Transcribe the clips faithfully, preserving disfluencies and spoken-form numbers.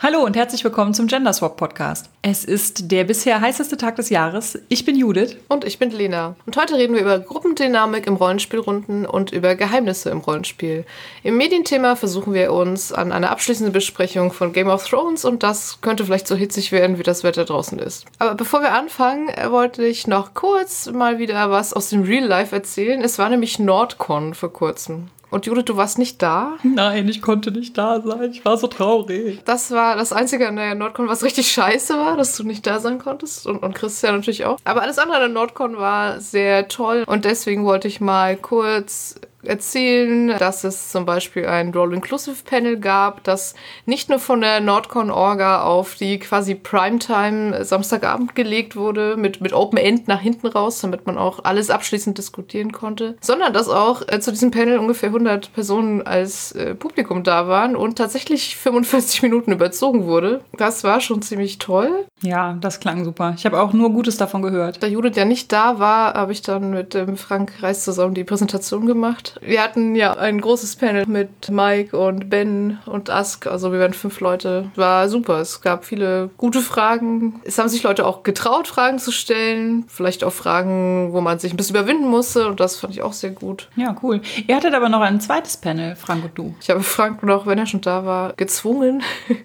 Hallo und herzlich willkommen zum Gender Swap Podcast. Es ist der bisher heißeste Tag des Jahres. Ich bin Judith. Und ich bin Lena. Und heute reden wir über Gruppendynamik im Rollenspielrunden und über Geheimnisse im Rollenspiel. Im Medienthema versuchen wir uns an eine abschließende Besprechung von Game of Thrones und das könnte vielleicht so hitzig werden, wie das Wetter draußen ist. Aber bevor wir anfangen, wollte ich noch kurz mal wieder was aus dem Real Life erzählen. Es war nämlich Nordcon vor kurzem. Und Judith, du warst nicht da? Nein, ich konnte nicht da sein. Ich war so traurig. Das war das Einzige an der Nordcon, was richtig scheiße war, dass du nicht da sein konntest. Und, und Christian natürlich auch. Aber alles andere an der Nordcon war sehr toll. Und deswegen wollte ich mal kurz erzählen, dass es zum Beispiel ein Roll-Inclusive-Panel gab, das nicht nur von der Nordcon-Orga auf die quasi Primetime Samstagabend gelegt wurde, mit, mit Open End nach hinten raus, damit man auch alles abschließend diskutieren konnte, sondern dass auch äh, zu diesem Panel ungefähr hundert Personen als äh, Publikum da waren und tatsächlich fünfundvierzig Minuten überzogen wurde. Das war schon ziemlich toll. Ja, das klang super. Ich habe auch nur Gutes davon gehört. Da Judith ja nicht da war, habe ich dann mit ähm, Frank Reis zusammen die Präsentation gemacht. Wir hatten ja ein großes Panel mit Mike und Ben und Ask, also wir waren fünf Leute. War super, es gab viele gute Fragen. Es haben sich Leute auch getraut, Fragen zu stellen. Vielleicht auch Fragen, wo man sich ein bisschen überwinden musste und das fand ich auch sehr gut. Ja, cool. Ihr hattet aber noch ein zweites Panel, Frank und du. Ich habe Frank noch, wenn er schon da war, gezwungen,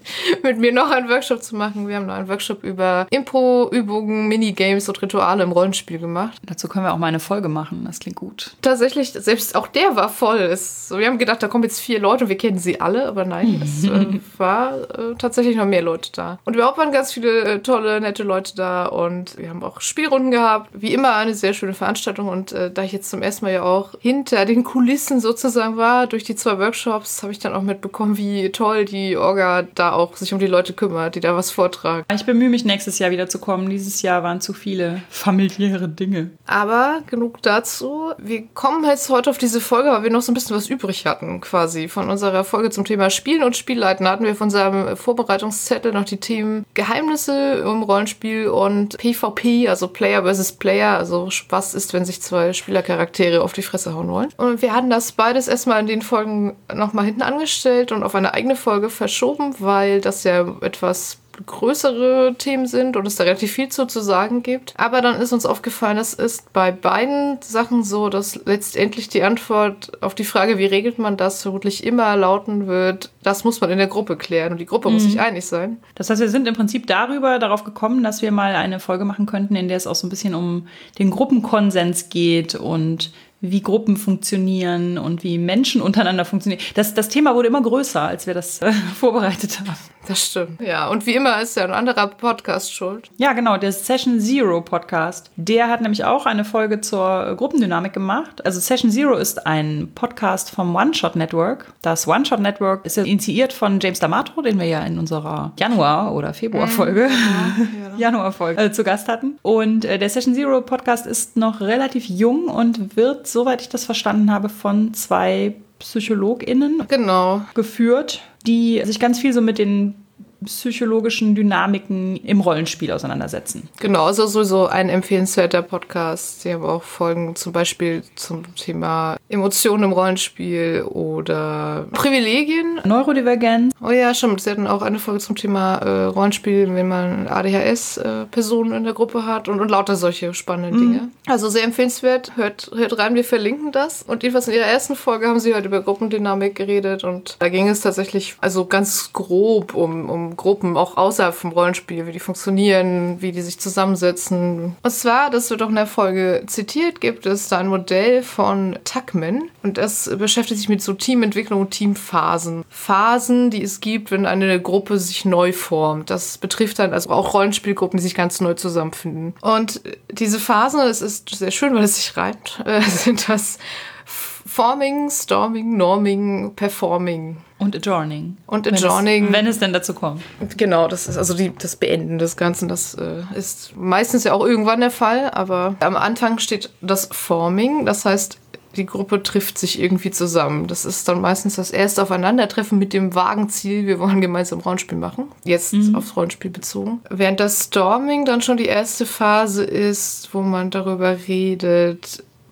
mit mir noch einen Workshop zu machen. Wir haben noch einen Workshop über Impro-Übungen, Minigames und Rituale im Rollenspiel gemacht. Dazu können wir auch mal eine Folge machen, das klingt gut. Tatsächlich, selbst auch der war voll. Es, wir haben gedacht, da kommen jetzt vier Leute und wir kennen sie alle, aber nein, es äh, war äh, tatsächlich noch mehr Leute da. Und überhaupt waren ganz viele äh, tolle, nette Leute da und wir haben auch Spielrunden gehabt. Wie immer eine sehr schöne Veranstaltung und äh, da ich jetzt zum ersten Mal ja auch hinter den Kulissen sozusagen war, durch die zwei Workshops, habe ich dann auch mitbekommen, wie toll die Orga da auch sich um die Leute kümmert, die da was vortragen. Ich bemühe mich, nächstes Jahr wieder zu kommen. Dieses Jahr waren zu viele familiäre Dinge. Aber genug dazu. Wir kommen jetzt heute auf diese Folge, weil wir noch so ein bisschen was übrig hatten, quasi. Von unserer Folge zum Thema Spielen und Spielleiten hatten wir von unserem Vorbereitungszettel noch die Themen Geheimnisse im Rollenspiel und PvP, also Player versus Player, also was ist, wenn sich zwei Spielercharaktere auf die Fresse hauen wollen. Und wir hatten das beides erstmal in den Folgen nochmal hinten angestellt und auf eine eigene Folge verschoben, weil das ja etwas größere Themen sind und es da relativ viel zu, zu sagen gibt. Aber dann ist uns aufgefallen, es ist bei beiden Sachen so, dass letztendlich die Antwort auf die Frage, wie regelt man das, vermutlich immer lauten wird, das muss man in der Gruppe klären und die Gruppe mhm. muss sich einig sein. Das heißt, wir sind im Prinzip darüber darauf gekommen, dass wir mal eine Folge machen könnten, in der es auch so ein bisschen um den Gruppenkonsens geht und wie Gruppen funktionieren und wie Menschen untereinander funktionieren. Das, das Thema wurde immer größer, als wir das äh, vorbereitet haben. Das stimmt. Ja, und wie immer ist ja ein anderer Podcast schuld. Ja, genau, der Session Zero Podcast. Der hat nämlich auch eine Folge zur Gruppendynamik gemacht. Also Session Zero ist ein Podcast vom One-Shot Network. Das One-Shot Network ist ja initiiert von James D'Amato, den wir ja in unserer Januar- oder Februar-Folge, ja, ja. Januar-Folge äh, zu Gast hatten. Und äh, der Session Zero Podcast ist noch relativ jung und wird, soweit ich das verstanden habe, von zwei PsychologInnen genau. geführt, die sich ganz viel so mit den psychologischen Dynamiken im Rollenspiel auseinandersetzen. Genau, also sowieso ein empfehlenswerter Podcast. Sie haben auch Folgen zum Beispiel zum Thema Emotionen im Rollenspiel oder Privilegien. Neurodivergenz. Oh ja, stimmt. Sie hatten auch eine Folge zum Thema äh, Rollenspiel, wenn man A D H S-Personen äh, in der Gruppe hat und, und lauter solche spannenden mhm. Dinge. Also sehr empfehlenswert. Hört, hört rein, wir verlinken das. Und jedenfalls in ihrer ersten Folge haben sie halt über Gruppendynamik geredet und da ging es tatsächlich also ganz grob um, um Gruppen, auch außerhalb vom Rollenspiel, wie die funktionieren, wie die sich zusammensetzen. Und zwar, das wird auch in der Folge zitiert, gibt es da ein Modell von Tuckman und das beschäftigt sich mit so Teamentwicklung und Teamphasen. Phasen, die es gibt, wenn eine Gruppe sich neu formt. Das betrifft dann also auch Rollenspielgruppen, die sich ganz neu zusammenfinden. Und diese Phasen, es ist sehr schön, weil es sich reimt, äh, sind das Forming, Storming, Norming, Performing. Und Adjourning. Und Adjourning. Wenn es, wenn es denn dazu kommt. Genau, das ist also die, das Beenden des Ganzen. Das äh, ist meistens ja auch irgendwann der Fall, aber am Anfang steht das Forming. Das heißt, die Gruppe trifft sich irgendwie zusammen. Das ist dann meistens das erste Aufeinandertreffen mit dem vagen Ziel, wir wollen gemeinsam Rollenspiel machen. Jetzt mhm. aufs Rollenspiel bezogen. Während das Storming dann schon die erste Phase ist, wo man darüber redet,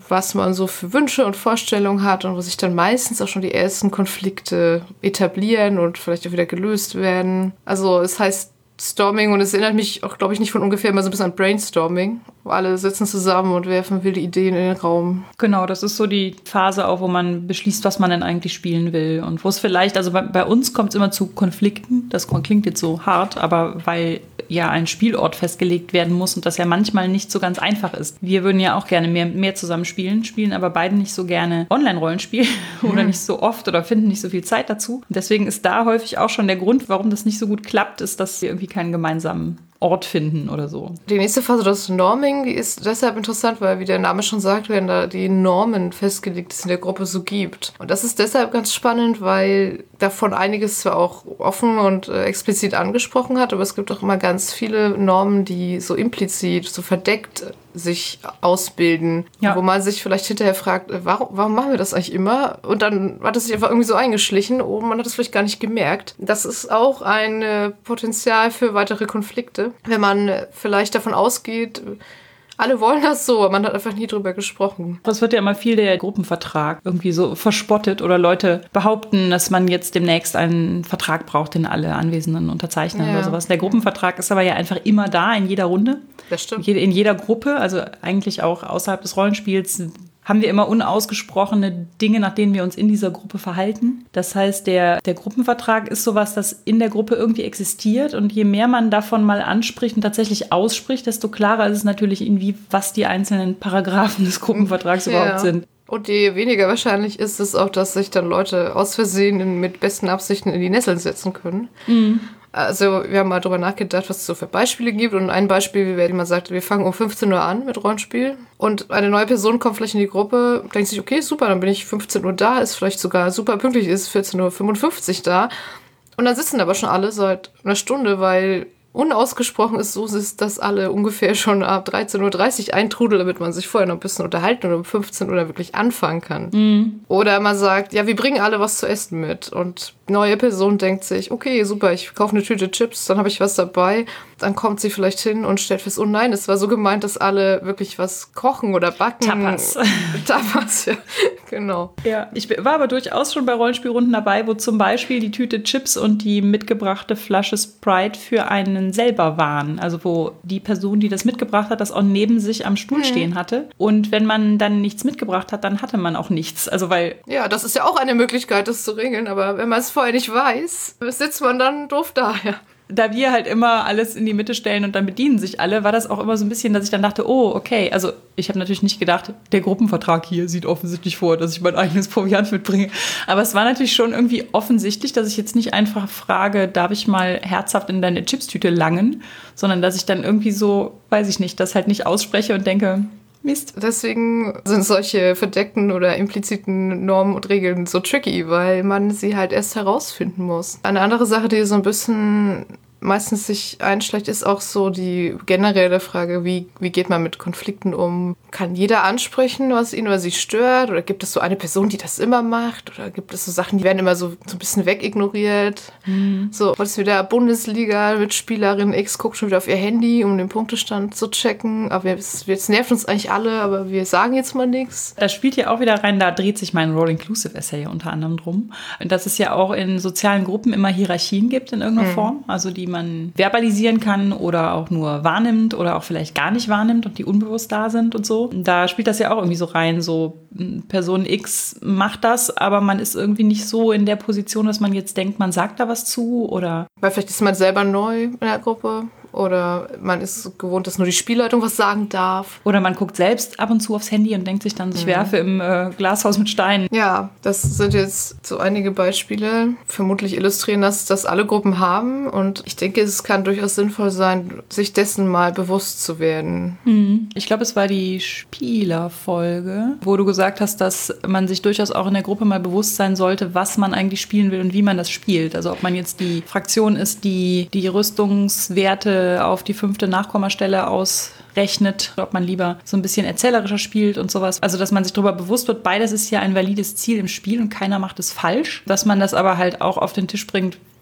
was man so für Wünsche und Vorstellungen hat und wo sich dann meistens auch schon die ersten Konflikte etablieren und vielleicht auch wieder gelöst werden. Also es heißt Storming und es erinnert mich auch, glaube ich, nicht von ungefähr immer so ein bisschen an Brainstorming. Wo alle sitzen zusammen und werfen wilde Ideen in den Raum. Genau, das ist so die Phase auch, wo man beschließt, was man denn eigentlich spielen will. Und wo es vielleicht, also bei, bei uns kommt es immer zu Konflikten. Das klingt jetzt so hart, aber weil ja ein Spielort festgelegt werden muss und das ja manchmal nicht so ganz einfach ist. Wir würden ja auch gerne mehr, mehr zusammen spielen, spielen aber beide nicht so gerne Online-Rollenspiel oder nicht so oft oder finden nicht so viel Zeit dazu. Und deswegen ist da häufig auch schon der Grund, warum das nicht so gut klappt, ist, dass wir irgendwie keinen gemeinsamen Ort finden oder so. Die nächste Phase, das Norming, die ist deshalb interessant, weil, wie der Name schon sagt, werden da die Normen festgelegt, die es in der Gruppe so gibt. Und das ist deshalb ganz spannend, weil davon einiges zwar auch offen und äh, explizit angesprochen hat, aber es gibt auch immer ganz viele Normen, die so implizit, so verdeckt sich ausbilden, ja. Wo man sich vielleicht hinterher fragt, warum, warum machen wir das eigentlich immer? Und dann hat es sich einfach irgendwie so eingeschlichen und man hat es vielleicht gar nicht gemerkt. Das ist auch ein äh, Potenzial für weitere Konflikte, wenn man vielleicht davon ausgeht, alle wollen das so, aber man hat einfach nie drüber gesprochen. Das wird ja immer viel der Gruppenvertrag irgendwie so verspottet oder Leute behaupten, dass man jetzt demnächst einen Vertrag braucht, den alle Anwesenden unterzeichnen ja. oder sowas. Der Gruppenvertrag ist aber ja einfach immer da in jeder Runde. Das stimmt. In jeder Gruppe, also eigentlich auch außerhalb des Rollenspiels, haben wir immer unausgesprochene Dinge, nach denen wir uns in dieser Gruppe verhalten. Das heißt, der, der Gruppenvertrag ist sowas, das in der Gruppe irgendwie existiert. Und je mehr man davon mal anspricht und tatsächlich ausspricht, desto klarer ist es natürlich, irgendwie, was die einzelnen Paragraphen des Gruppenvertrags ja. überhaupt sind. Und je weniger wahrscheinlich ist es auch, dass sich dann Leute aus Versehen mit besten Absichten in die Nesseln setzen können. Mhm. Also wir haben mal drüber nachgedacht, was es so für Beispiele gibt. Und ein Beispiel wäre, man sagt, wir fangen um fünfzehn Uhr an mit Rollenspiel. Und eine neue Person kommt vielleicht in die Gruppe, denkt sich, okay, super, dann bin ich fünfzehn Uhr da, ist vielleicht sogar super pünktlich, ist vierzehn Uhr fünfundfünfzig da. Und dann sitzen aber schon alle seit einer Stunde, weil unausgesprochen ist, so ist, dass alle ungefähr schon ab dreizehn Uhr dreißig eintrudeln, damit man sich vorher noch ein bisschen unterhalten und um fünfzehn Uhr wirklich anfangen kann. Mhm. Oder man sagt, ja, wir bringen alle was zu essen mit. Und die neue Person denkt sich, okay, super, ich kaufe eine Tüte Chips, dann habe ich was dabei. Dann kommt sie vielleicht hin und stellt fest, oh nein, es war so gemeint, dass alle wirklich was kochen oder backen. Tapas. Tapas, ja, genau. Ja, ich war aber durchaus schon bei Rollenspielrunden dabei, wo zum Beispiel die Tüte Chips und die mitgebrachte Flasche Sprite für einen selber waren. Also wo die Person, die das mitgebracht hat, das auch neben sich am Stuhl mhm. stehen hatte. Und wenn man dann nichts mitgebracht hat, dann hatte man auch nichts. Also weil ja, das ist ja auch eine Möglichkeit, das zu regeln. Aber wenn man es vorher nicht weiß, sitzt man dann doof da, ja. Da wir halt immer alles in die Mitte stellen und dann bedienen sich alle, war das auch immer so ein bisschen, dass ich dann dachte, oh, okay. Also ich habe natürlich nicht gedacht, der Gruppenvertrag hier sieht offensichtlich vor, dass ich mein eigenes Proviant mitbringe. Aber es war natürlich schon irgendwie offensichtlich, dass ich jetzt nicht einfach frage, darf ich mal herzhaft in deine Chipstüte langen, sondern dass ich dann irgendwie so, weiß ich nicht, das halt nicht ausspreche und denke, Mist. Deswegen sind solche verdeckten oder impliziten Normen und Regeln so tricky, weil man sie halt erst herausfinden muss. Eine andere Sache, die so ein bisschen meistens sich einschleicht, ist auch so die generelle Frage, wie, wie geht man mit Konflikten um? Kann jeder ansprechen, was ihn oder sie stört? Oder gibt es so eine Person, die das immer macht? Oder gibt es so Sachen, die werden immer so, so ein bisschen wegignoriert? Mhm. So, heute ist wieder Bundesliga mit Spielerin X, guckt schon wieder auf ihr Handy, um den Punktestand zu checken. Aber es, es nervt uns eigentlich alle, aber wir sagen jetzt mal nichts. Da spielt ja auch wieder rein, da dreht sich mein Roll-Inclusive-Essay unter anderem drum. Dass es ja auch in sozialen Gruppen immer Hierarchien gibt in irgendeiner mhm. Form, also die man verbalisieren kann oder auch nur wahrnimmt oder auch vielleicht gar nicht wahrnimmt und die unbewusst da sind und so. Da spielt das ja auch irgendwie so rein, so Person X macht das, aber man ist irgendwie nicht so in der Position, dass man jetzt denkt, man sagt da was zu oder... Weil vielleicht ist man selber neu in der Gruppe. Oder man ist gewohnt, dass nur die Spielleitung was sagen darf. Oder man guckt selbst ab und zu aufs Handy und denkt sich dann, ich mhm. werfe im äh, Glashaus mit Steinen. Ja, das sind jetzt so einige Beispiele. Vermutlich illustrieren das, dass alle Gruppen haben. Und ich denke, es kann durchaus sinnvoll sein, sich dessen mal bewusst zu werden. Mhm. Ich glaube, es war die Spielerfolge, wo du gesagt hast, dass man sich durchaus auch in der Gruppe mal bewusst sein sollte, was man eigentlich spielen will und wie man das spielt. Also ob man jetzt die Fraktion ist, die die Rüstungswerte auf die fünfte Nachkommastelle ausrechnet, ob man lieber so ein bisschen erzählerischer spielt und sowas. Also, dass man sich darüber bewusst wird, beides ist ja ein valides Ziel im Spiel und keiner macht es falsch. Dass man das aber halt auch auf den Tisch bringt,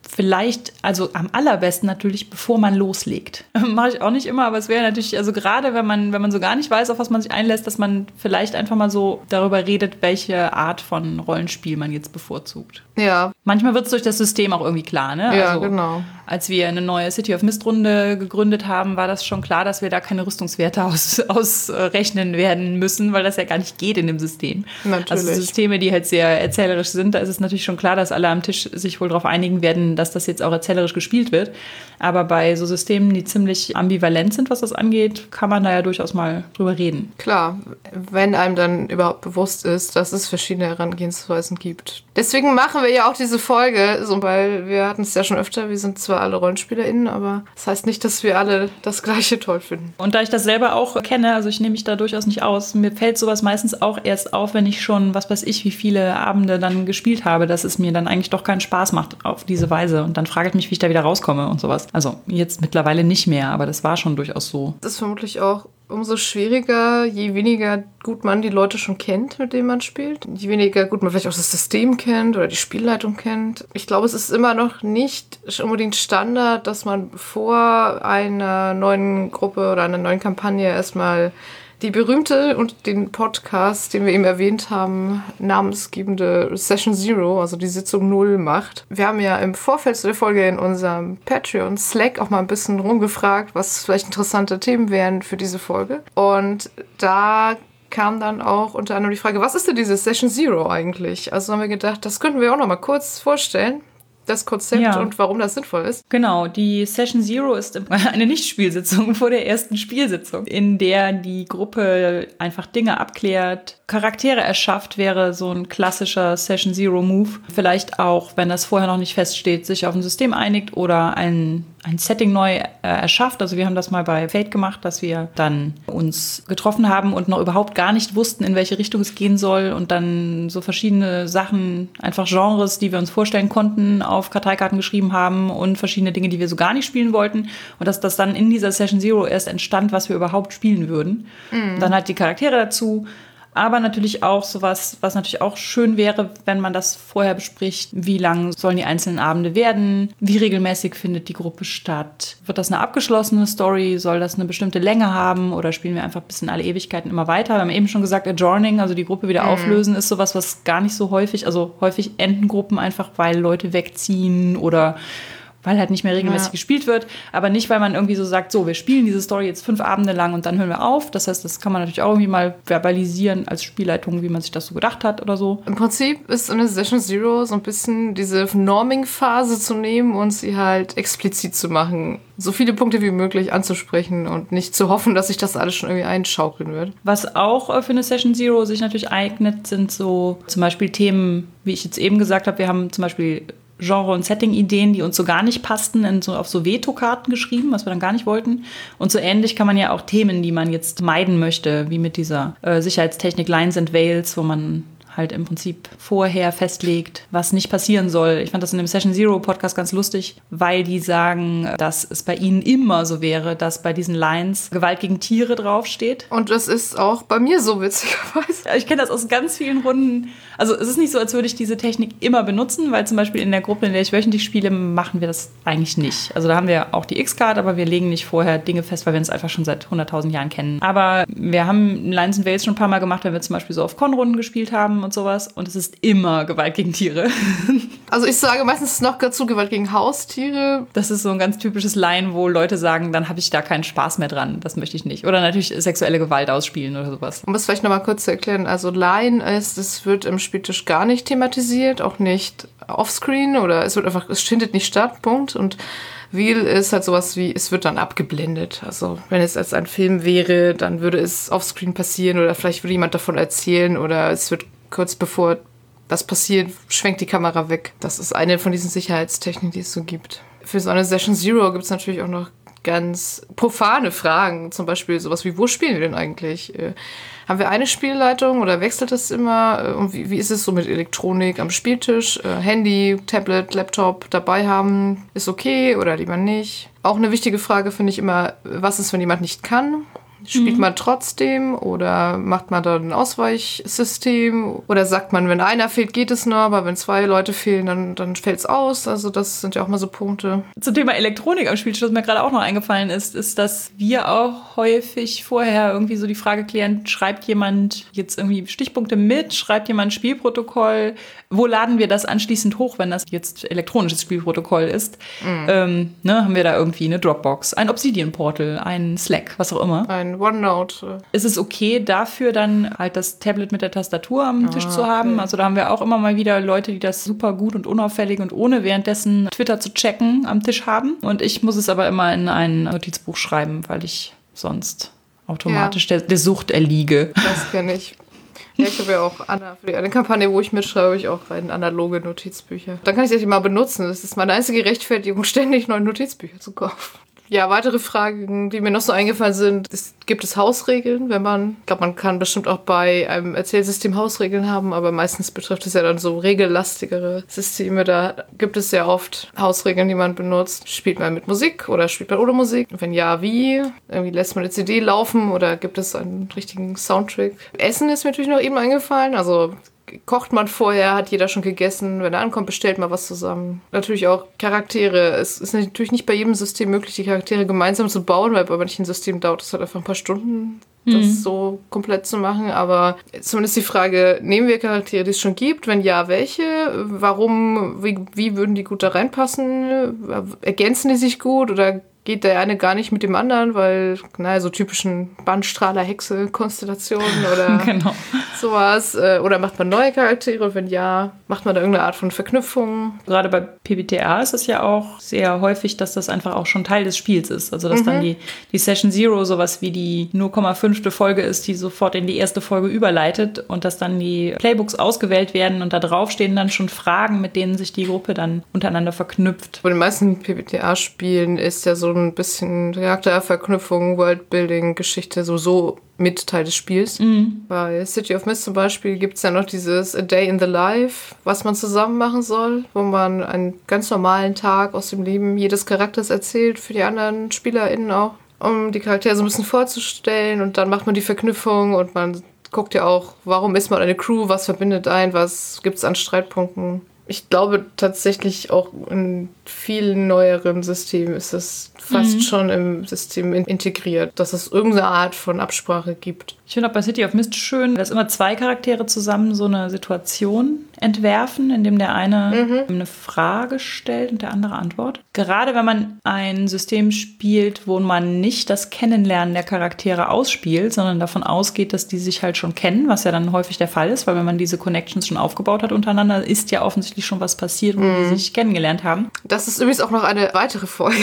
vielleicht, also am allerbesten natürlich, bevor man loslegt. Mache ich auch nicht immer, aber es wäre natürlich, also gerade wenn man, wenn man so gar nicht weiß, auf was man sich einlässt, dass man vielleicht einfach mal so darüber redet, welche Art von Rollenspiel man jetzt bevorzugt. Ja. Manchmal wird es durch das System auch irgendwie klar, ne? Ja, also, genau. Als wir eine neue City of Mist-Runde gegründet haben, war das schon klar, dass wir da keine Rüstungswerte aus, ausrechnen werden müssen, weil das ja gar nicht geht in dem System. Natürlich. Also Systeme, die halt sehr erzählerisch sind, da ist es natürlich schon klar, dass alle am Tisch sich wohl darauf einigen werden, dass das jetzt auch erzählerisch gespielt wird. Aber bei so Systemen, die ziemlich ambivalent sind, was das angeht, kann man da ja durchaus mal drüber reden. Klar, wenn einem dann überhaupt bewusst ist, dass es verschiedene Herangehensweisen gibt. Deswegen machen wir ja auch diese Folge, so, weil wir hatten es ja schon öfter, wir sind zwar alle RollenspielerInnen, aber das heißt nicht, dass wir alle das Gleiche toll finden. Und da ich das selber auch kenne, also ich nehme mich da durchaus nicht aus, mir fällt sowas meistens auch erst auf, wenn ich schon, was weiß ich, wie viele Abende dann gespielt habe, dass es mir dann eigentlich doch keinen Spaß macht auf diese Weise. Und dann frage ich mich, wie ich da wieder rauskomme und sowas. Also jetzt mittlerweile nicht mehr, aber das war schon durchaus so. Das ist vermutlich auch umso schwieriger, je weniger gut man die Leute schon kennt, mit denen man spielt. Je weniger gut man vielleicht auch das System kennt oder die Spielleitung kennt. Ich glaube, es ist immer noch nicht unbedingt Standard, dass man vor einer neuen Gruppe oder einer neuen Kampagne erstmal die berühmte und den Podcast, den wir eben erwähnt haben, namensgebende Session Zero, also die Sitzung Null macht. Wir haben ja im Vorfeld zu der Folge in unserem Patreon Slack auch mal ein bisschen rumgefragt, was vielleicht interessante Themen wären für diese Folge. Und da kam dann auch unter anderem die Frage, was ist denn diese Session Zero eigentlich? Also haben wir gedacht, das könnten wir auch noch mal kurz vorstellen. Das Konzept ja. Und warum das sinnvoll ist. Genau, die Session Zero ist eine Nicht-Spielsitzung vor der ersten Spielsitzung, in der die Gruppe einfach Dinge abklärt, Charaktere erschafft, wäre so ein klassischer Session Zero Move. Vielleicht auch, wenn das vorher noch nicht feststeht, sich auf ein System einigt oder ein, ein Setting neu äh, erschafft. Also wir haben das mal bei Fate gemacht, dass wir dann uns getroffen haben und noch überhaupt gar nicht wussten, in welche Richtung es gehen soll und dann so verschiedene Sachen, einfach Genres, die wir uns vorstellen konnten, auf Karteikarten geschrieben haben und verschiedene Dinge, die wir so gar nicht spielen wollten. Und dass das dann in dieser Session Zero erst entstand, was wir überhaupt spielen würden. Mhm. Dann halt die Charaktere dazu. Aber natürlich auch sowas, was natürlich auch schön wäre, wenn man das vorher bespricht. Wie lang sollen die einzelnen Abende werden? Wie regelmäßig findet die Gruppe statt? Wird das eine abgeschlossene Story? Soll das eine bestimmte Länge haben? Oder spielen wir einfach bis in alle Ewigkeiten immer weiter? Wir haben eben schon gesagt, Adjourning, also die Gruppe wieder mhm. auflösen, ist sowas, was gar nicht so häufig, also häufig enden Gruppen einfach, weil Leute wegziehen oder weil halt nicht mehr regelmäßig ja. gespielt wird, aber nicht, weil man irgendwie so sagt, so, wir spielen diese Story jetzt fünf Abende lang und dann hören wir auf. Das heißt, das kann man natürlich auch irgendwie mal verbalisieren als Spielleitung, wie man sich das so gedacht hat oder so. Im Prinzip ist eine Session Zero so ein bisschen diese Norming-Phase zu nehmen und sie halt explizit zu machen. So viele Punkte wie möglich anzusprechen und nicht zu hoffen, dass sich das alles schon irgendwie einschaukeln wird. Was auch für eine Session Zero sich natürlich eignet, sind so zum Beispiel Themen, wie ich jetzt eben gesagt habe, wir haben zum Beispiel Genre- und Setting-Ideen, die uns so gar nicht passten, in so, auf so Veto-Karten geschrieben, was wir dann gar nicht wollten. Und so ähnlich kann man ja auch Themen, die man jetzt meiden möchte, wie mit dieser äh, Sicherheitstechnik Lines and Veils, wo man halt im Prinzip vorher festlegt, was nicht passieren soll. Ich fand das in dem Session Zero Podcast ganz lustig, weil die sagen, dass es bei ihnen immer so wäre, dass bei diesen Lines Gewalt gegen Tiere draufsteht. Und das ist auch bei mir so, witzigerweise. Ich kenne das aus ganz vielen Runden. Also es ist nicht so, als würde ich diese Technik immer benutzen, weil zum Beispiel in der Gruppe, in der ich wöchentlich spiele, machen wir das eigentlich nicht. Also da haben wir auch die X-Card, aber wir legen nicht vorher Dinge fest, weil wir uns einfach schon seit hunderttausend Jahren kennen. Aber wir haben Lines and Veils schon ein paar Mal gemacht, wenn wir zum Beispiel so auf Con-Runden gespielt haben und sowas. Und es ist immer Gewalt gegen Tiere. Also ich sage meistens noch dazu Gewalt gegen Haustiere. Das ist so ein ganz typisches Line, wo Leute sagen, dann habe ich da keinen Spaß mehr dran. Das möchte ich nicht. Oder natürlich sexuelle Gewalt ausspielen oder sowas. Um das vielleicht nochmal kurz zu erklären. Also Line ist, es wird im Spieltisch gar nicht thematisiert, auch nicht offscreen oder es wird einfach, es findet nicht statt, Punkt. Und Wheel ist halt sowas wie, es wird dann abgeblendet. Also wenn es als ein Film wäre, dann würde es offscreen passieren oder vielleicht würde jemand davon erzählen oder es wird kurz bevor das passiert, schwenkt die Kamera weg. Das ist eine von diesen Sicherheitstechniken, die es so gibt. Für so eine Session Zero gibt es natürlich auch noch ganz profane Fragen. Zum Beispiel sowas wie, wo spielen wir denn eigentlich? Äh, haben wir eine Spielleitung oder wechselt das immer? Und wie, wie ist es so mit Elektronik am Spieltisch? Äh, Handy, Tablet, Laptop dabei haben, ist okay oder lieber nicht? Auch eine wichtige Frage finde ich immer, was ist, wenn jemand nicht kann? Spielt Mhm. man trotzdem oder macht man da ein Ausweichsystem? Oder sagt man, wenn einer fehlt, geht es noch, aber wenn zwei Leute fehlen, dann, dann fällt es aus. Also das sind ja auch mal so Punkte. Zum Thema Elektronik am Spieltisch, was mir gerade auch noch eingefallen ist, ist, dass wir auch häufig vorher irgendwie so die Frage klären, schreibt jemand jetzt irgendwie Stichpunkte mit, schreibt jemand ein Spielprotokoll, wo laden wir das anschließend hoch, wenn das jetzt elektronisches Spielprotokoll ist? Mhm. Ähm, ne, haben wir da irgendwie eine Dropbox, ein Obsidian-Portal, ein Slack, was auch immer. Ein OneNote. Ist es okay, dafür dann halt das Tablet mit der Tastatur am ah, Tisch zu haben? Okay. Also da haben wir auch immer mal wieder Leute, die das super gut und unauffällig und ohne währenddessen Twitter zu checken am Tisch haben. Und ich muss es aber immer in ein Notizbuch schreiben, weil ich sonst automatisch ja. der, der Sucht erliege. Das kenne ich. Ja, ich habe ja auch Anna, für die eine Kampagne, wo ich mitschreibe, ich auch rein analoge Notizbücher. Dann kann ich sie mal benutzen. Das ist meine einzige Rechtfertigung, ständig neue Notizbücher zu kaufen. Ja, weitere Fragen, die mir noch so eingefallen sind, ist, gibt es Hausregeln, wenn man, ich glaube, man kann bestimmt auch bei einem Erzählsystem Hausregeln haben, aber meistens betrifft es ja dann so regellastigere Systeme. Da gibt es ja oft Hausregeln, die man benutzt. Spielt man mit Musik oder spielt man ohne Musik? Wenn ja, wie? Irgendwie lässt man eine C D laufen oder gibt es einen richtigen Soundtrack? Essen ist mir natürlich noch eben eingefallen, also kocht man vorher, hat jeder schon gegessen. Wenn er ankommt, bestellt man was zusammen. Natürlich auch Charaktere. Es ist natürlich nicht bei jedem System möglich, die Charaktere gemeinsam zu bauen, weil bei manchen Systemen dauert es halt einfach ein paar Stunden, das mhm. so komplett zu machen. Aber zumindest die Frage, nehmen wir Charaktere, die es schon gibt? Wenn ja, welche? Warum? Wie, wie würden die gut da reinpassen? Ergänzen die sich gut oder geht der eine gar nicht mit dem anderen, weil, naja, so typischen Bandstrahler-Hexe-Konstellationen oder genau. sowas. Oder macht man neue Charaktere? Wenn ja, macht man da irgendeine Art von Verknüpfung? Gerade bei P B T A ist es ja auch sehr häufig, dass das einfach auch schon Teil des Spiels ist. Also, dass mhm. dann die, die Session Zero sowas wie die null Komma fünf Folge ist, die sofort in die erste Folge überleitet und dass dann die Playbooks ausgewählt werden und da drauf stehen dann schon Fragen, mit denen sich die Gruppe dann untereinander verknüpft. Bei den meisten P B T A-Spielen ist ja so ein bisschen Charakterverknüpfung, Worldbuilding, Geschichte sowieso mit Teil des Spiels. Mhm. Bei City of Mist zum Beispiel gibt es ja noch dieses A Day in the Life, was man zusammen machen soll, wo man einen ganz normalen Tag aus dem Leben jedes Charakters erzählt, für die anderen SpielerInnen auch, um die Charaktere so ein bisschen vorzustellen und dann macht man die Verknüpfung und man guckt ja auch, warum ist man eine Crew, was verbindet ein, was gibt es an Streitpunkten. Ich glaube tatsächlich auch in vielen neueren Systemen ist es fast mhm. schon im System integriert, dass es irgendeine Art von Absprache gibt. Ich finde auch bei City of Mist schön, dass immer zwei Charaktere zusammen so eine Situation entwerfen, in dem der eine mhm. eine Frage stellt und der andere antwortet. Gerade wenn man ein System spielt, wo man nicht das Kennenlernen der Charaktere ausspielt, sondern davon ausgeht, dass die sich halt schon kennen, was ja dann häufig der Fall ist, weil wenn man diese Connections schon aufgebaut hat untereinander, ist ja offensichtlich schon was passiert, wo mhm. die sich kennengelernt haben. Das ist übrigens auch noch eine weitere Folge.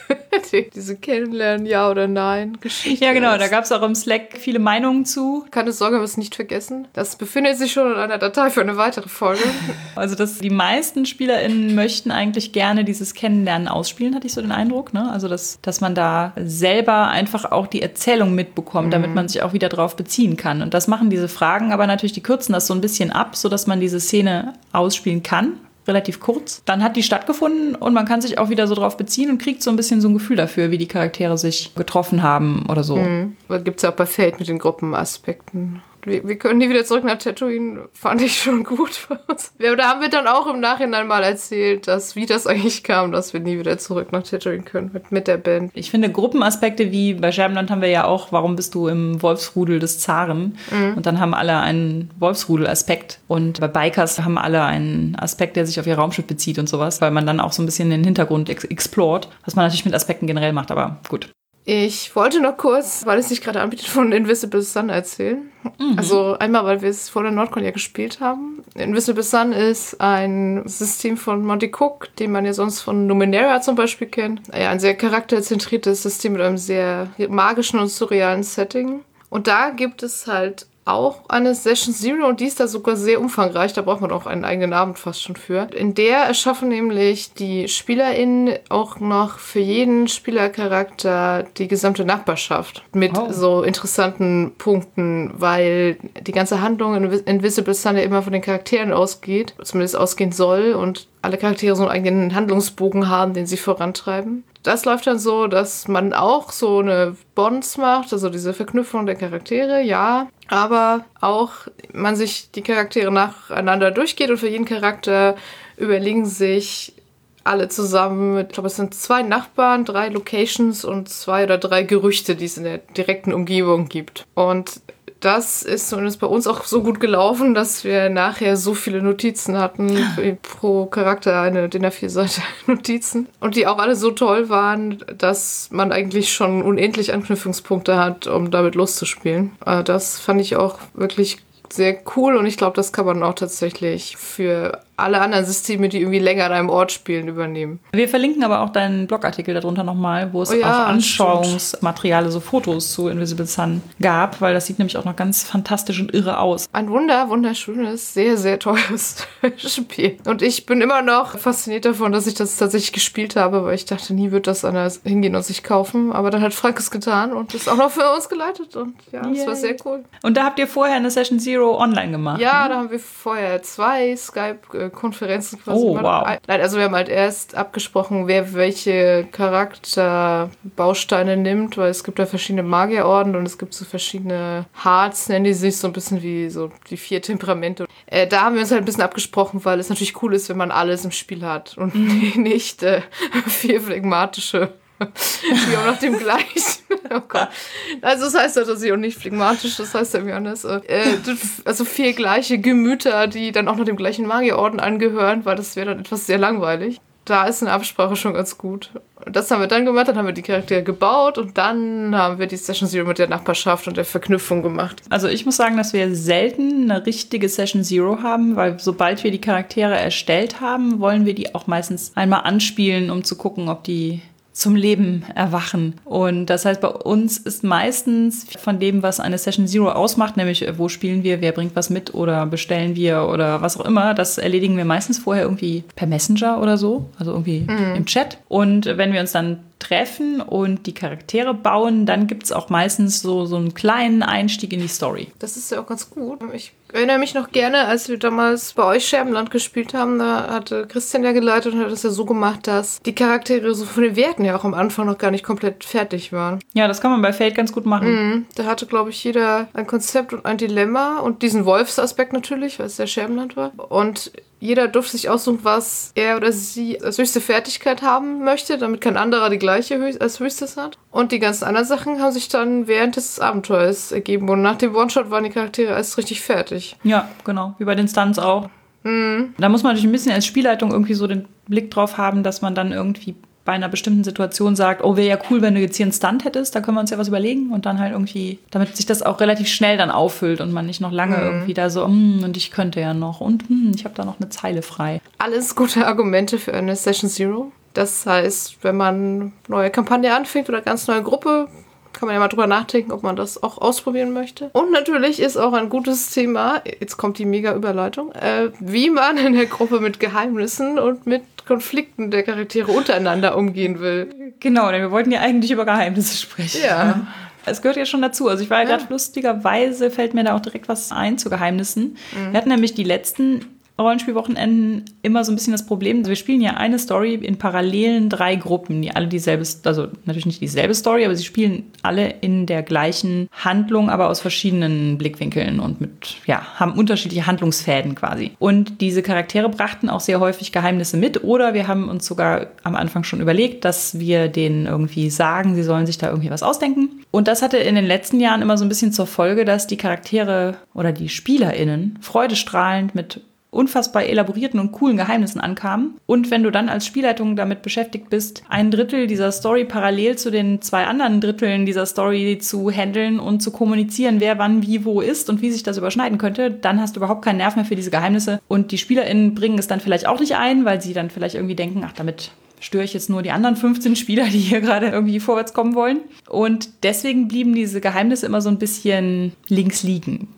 Diese Kennenlernen, ja oder nein Geschichte. Ja, genau, da gab es auch im Slack viele Meinungen zu. Keine Sorge, wir es nicht vergessen. Das befindet sich schon in einer Datei für eine weitere Folge. Also, dass die meisten SpielerInnen möchten eigentlich gerne dieses Kennenlernen ausspielen, hatte ich so den Eindruck. Ne? Also, dass, dass man da selber einfach auch die Erzählung mitbekommt, mhm. damit man sich auch wieder drauf beziehen kann. Und das machen diese Fragen, aber natürlich, die kürzen das so ein bisschen ab, sodass man diese Szene ausspielen kann. Relativ kurz. Dann hat die stattgefunden und man kann sich auch wieder so drauf beziehen und kriegt so ein bisschen so ein Gefühl dafür, wie die Charaktere sich getroffen haben oder so. Mhm. Gibt es ja auch bei Fate mit den Gruppenaspekten. Wir, wir können nie wieder zurück nach Tatooine, fand ich schon gut für uns. Ja, da haben wir dann auch im Nachhinein mal erzählt, dass, wie das eigentlich kam, dass wir nie wieder zurück nach Tatooine können mit, mit der Band. Ich finde Gruppenaspekte wie bei Scherbenland haben wir ja auch, warum bist du im Wolfsrudel des Zaren? Mhm. Und dann haben alle einen Wolfsrudel-Aspekt. Und bei Bikers haben alle einen Aspekt, der sich auf ihr Raumschiff bezieht und sowas, weil man dann auch so ein bisschen den Hintergrund ex- explort, was man natürlich mit Aspekten generell macht, aber gut. Ich wollte noch kurz, weil es sich gerade anbietet, von Invisible Sun erzählen. Mhm. Also einmal, weil wir es vor der Nordcon ja gespielt haben. Invisible Sun ist ein System von Monty Cook, den man ja sonst von Numenera zum Beispiel kennt. Ja, ein sehr charakterzentriertes System mit einem sehr magischen und surrealen Setting. Und da gibt es halt auch eine Session Zero und die ist da sogar sehr umfangreich. Da braucht man auch einen eigenen Abend fast schon für. In der erschaffen nämlich die SpielerInnen auch noch für jeden Spielercharakter die gesamte Nachbarschaft mit oh. so interessanten Punkten, weil die ganze Handlung in Invisible Sun ja immer von den Charakteren ausgeht, zumindest ausgehen soll und alle Charaktere so einen eigenen Handlungsbogen haben, den sie vorantreiben. Das läuft dann so, dass man auch so eine Bonds macht, also diese Verknüpfung der Charaktere, ja, aber auch man sich die Charaktere nacheinander durchgeht und für jeden Charakter überlegen sich alle zusammen, ich glaube, es sind zwei Nachbarn, drei Locations und zwei oder drei Gerüchte, die es in der direkten Umgebung gibt. Und das ist zumindest bei uns auch so gut gelaufen, dass wir nachher so viele Notizen hatten, pro Charakter eine D I N A vier Seite Notizen. Und die auch alle so toll waren, dass man eigentlich schon unendlich Anknüpfungspunkte hat, um damit loszuspielen. Das fand ich auch wirklich sehr cool und ich glaube, das kann man auch tatsächlich für alle anderen Systeme, die irgendwie länger an einem Ort spielen, übernehmen. Wir verlinken aber auch deinen Blogartikel darunter nochmal, wo es oh ja, auch Anschauungsmateriale, so Fotos zu Invisible Sun gab, weil das sieht nämlich auch noch ganz fantastisch und irre aus. Ein wunder, wunderschönes, sehr, sehr teures Spiel. Und ich bin immer noch fasziniert davon, dass ich das tatsächlich gespielt habe, weil ich dachte, nie wird das einer hingehen und sich kaufen. Aber dann hat Frank es getan und ist auch noch für uns geleitet und ja, Yay. Das war sehr cool. Und da habt ihr vorher eine Session Zero online gemacht? Ja, ne? Da haben wir vorher zwei Skype Konferenzen quasi. Oh, wow. Nein, also wir haben halt erst abgesprochen, wer welche Charakterbausteine nimmt, weil es gibt da verschiedene Magierorden und es gibt so verschiedene Hearts, nennen die sich so ein bisschen wie so die vier Temperamente. Äh, da haben wir uns halt ein bisschen abgesprochen, weil es natürlich cool ist, wenn man alles im Spiel hat und mhm. nicht äh, vier phlegmatische die auch nach dem gleichen. Oh Gott. Also das heißt ja, dass sie auch nicht phlegmatisch, das heißt ja irgendwie anders. Äh, also vier gleiche Gemüter, die dann auch noch dem gleichen Magierorden angehören, weil das wäre dann etwas sehr langweilig. Da ist eine Absprache schon ganz gut. Das haben wir dann gemacht, dann haben wir die Charaktere gebaut und dann haben wir die Session Zero mit der Nachbarschaft und der Verknüpfung gemacht. Also ich muss sagen, dass wir selten eine richtige Session Zero haben, weil sobald wir die Charaktere erstellt haben, wollen wir die auch meistens einmal anspielen, um zu gucken, ob die zum Leben erwachen. Und das heißt, bei uns ist meistens von dem, was eine Session Zero ausmacht, nämlich wo spielen wir, wer bringt was mit oder bestellen wir oder was auch immer, das erledigen wir meistens vorher irgendwie per Messenger oder so, also irgendwie mhm. im Chat. Und wenn wir uns dann treffen und die Charaktere bauen, dann gibt es auch meistens so, so einen kleinen Einstieg in die Story. Das ist ja auch ganz gut. Ich erinnere mich noch gerne, als wir damals bei euch Scherbenland gespielt haben, da hatte Christian ja geleitet und hat das ja so gemacht, dass die Charaktere so von den Werten ja auch am Anfang noch gar nicht komplett fertig waren. Ja, das kann man bei Fate ganz gut machen. Mhm. Da hatte, glaube ich, jeder ein Konzept und ein Dilemma und diesen Wolfsaspekt natürlich, weil es ja Scherbenland war. Und jeder durfte sich aussuchen, was er oder sie als höchste Fertigkeit haben möchte, damit kein anderer die gleiche höch- als höchstes hat. Und die ganzen anderen Sachen haben sich dann während des Abenteuers ergeben. Und nach dem One-Shot waren die Charaktere erst richtig fertig. Ja, genau. Wie bei den Stunts auch. Mhm. Da muss man natürlich ein bisschen als Spielleitung irgendwie so den Blick drauf haben, dass man dann irgendwie bei einer bestimmten Situation sagt, oh, wäre ja cool, wenn du jetzt hier einen Stunt hättest, da können wir uns ja was überlegen und dann halt irgendwie, damit sich das auch relativ schnell dann auffüllt und man nicht noch lange mhm. irgendwie da so, mm, und ich könnte ja noch und mm, ich habe da noch eine Zeile frei. Alles gute Argumente für eine Session Zero. Das heißt, wenn man neue Kampagne anfängt oder ganz neue Gruppe, kann man ja mal drüber nachdenken, ob man das auch ausprobieren möchte. Und natürlich ist auch ein gutes Thema, jetzt kommt die mega Überleitung, äh, wie man in der Gruppe mit Geheimnissen und mit Konflikten der Charaktere untereinander umgehen will. Genau, denn wir wollten ja eigentlich über Geheimnisse sprechen. Ja. Es gehört ja schon dazu. Also ich war ja, ja. gerade lustigerweise, fällt mir da auch direkt was ein zu Geheimnissen. Mhm. Wir hatten nämlich die letzten Rollenspielwochenenden immer so ein bisschen das Problem. Also wir spielen ja eine Story in parallelen drei Gruppen, die alle dieselbe, also natürlich nicht dieselbe Story, aber sie spielen alle in der gleichen Handlung, aber aus verschiedenen Blickwinkeln und mit, ja, haben unterschiedliche Handlungsfäden quasi. Und diese Charaktere brachten auch sehr häufig Geheimnisse mit oder wir haben uns sogar am Anfang schon überlegt, dass wir denen irgendwie sagen, sie sollen sich da irgendwie was ausdenken. Und das hatte in den letzten Jahren immer so ein bisschen zur Folge, dass die Charaktere oder die SpielerInnen freudestrahlend mit unfassbar elaborierten und coolen Geheimnissen ankamen. Und wenn du dann als Spielleitung damit beschäftigt bist, ein Drittel dieser Story parallel zu den zwei anderen Dritteln dieser Story zu handeln und zu kommunizieren, wer wann wie wo ist und wie sich das überschneiden könnte, dann hast du überhaupt keinen Nerv mehr für diese Geheimnisse. Und die SpielerInnen bringen es dann vielleicht auch nicht ein, weil sie dann vielleicht irgendwie denken, ach, damit störe ich jetzt nur die anderen fünfzehn Spieler, die hier gerade irgendwie vorwärts kommen wollen. Und deswegen blieben diese Geheimnisse immer so ein bisschen links liegen.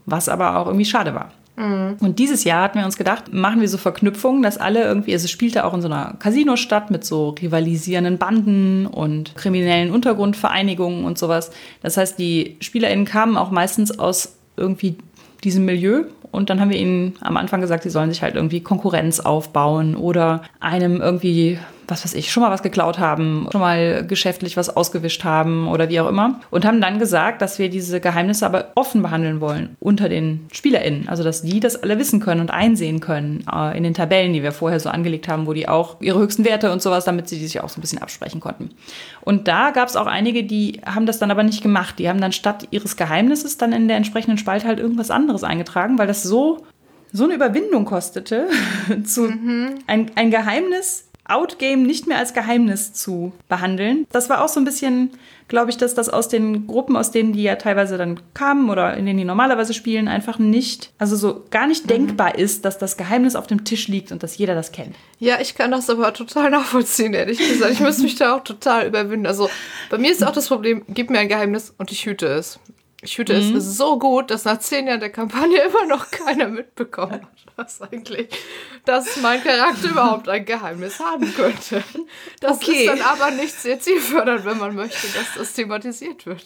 was aber auch irgendwie schade war. Und dieses Jahr hatten wir uns gedacht, machen wir so Verknüpfungen, dass alle irgendwie, also es spielte auch in so einer Casino-Stadt mit so rivalisierenden Banden und kriminellen Untergrundvereinigungen und sowas. Das heißt, die SpielerInnen kamen auch meistens aus irgendwie diesem Milieu. Und dann haben wir ihnen am Anfang gesagt, sie sollen sich halt irgendwie Konkurrenz aufbauen oder einem irgendwie, was weiß ich, schon mal was geklaut haben, schon mal geschäftlich was ausgewischt haben oder wie auch immer. Und haben dann gesagt, dass wir diese Geheimnisse aber offen behandeln wollen unter den SpielerInnen. Also, dass die das alle wissen können und einsehen können äh, in den Tabellen, die wir vorher so angelegt haben, wo die auch ihre höchsten Werte und sowas, damit sie die sich auch so ein bisschen absprechen konnten. Und da gab es auch einige, die haben das dann aber nicht gemacht. Die haben dann statt ihres Geheimnisses dann in der entsprechenden Spalte halt irgendwas anderes eingetragen, weil das so, so eine Überwindung kostete, zu mhm. ein, ein Geheimnis Outgame nicht mehr als Geheimnis zu behandeln. Das war auch so ein bisschen, glaube ich, dass das aus den Gruppen, aus denen die ja teilweise dann kamen oder in denen die normalerweise spielen, einfach nicht, also so gar nicht mhm. denkbar ist, dass das Geheimnis auf dem Tisch liegt und dass jeder das kennt. Ja, ich kann das aber total nachvollziehen, ehrlich gesagt. Ich müsste mich da auch total überwinden. Also bei mir ist auch das Problem, gib mir ein Geheimnis und ich hüte es. Ich hüte mhm. es so gut, dass nach zehn Jahren der Kampagne immer noch keiner mitbekommen hat, was eigentlich, dass mein Charakter überhaupt ein Geheimnis haben könnte. Das okay. ist dann aber nicht sehr zielfördernd, wenn man möchte, dass das thematisiert wird.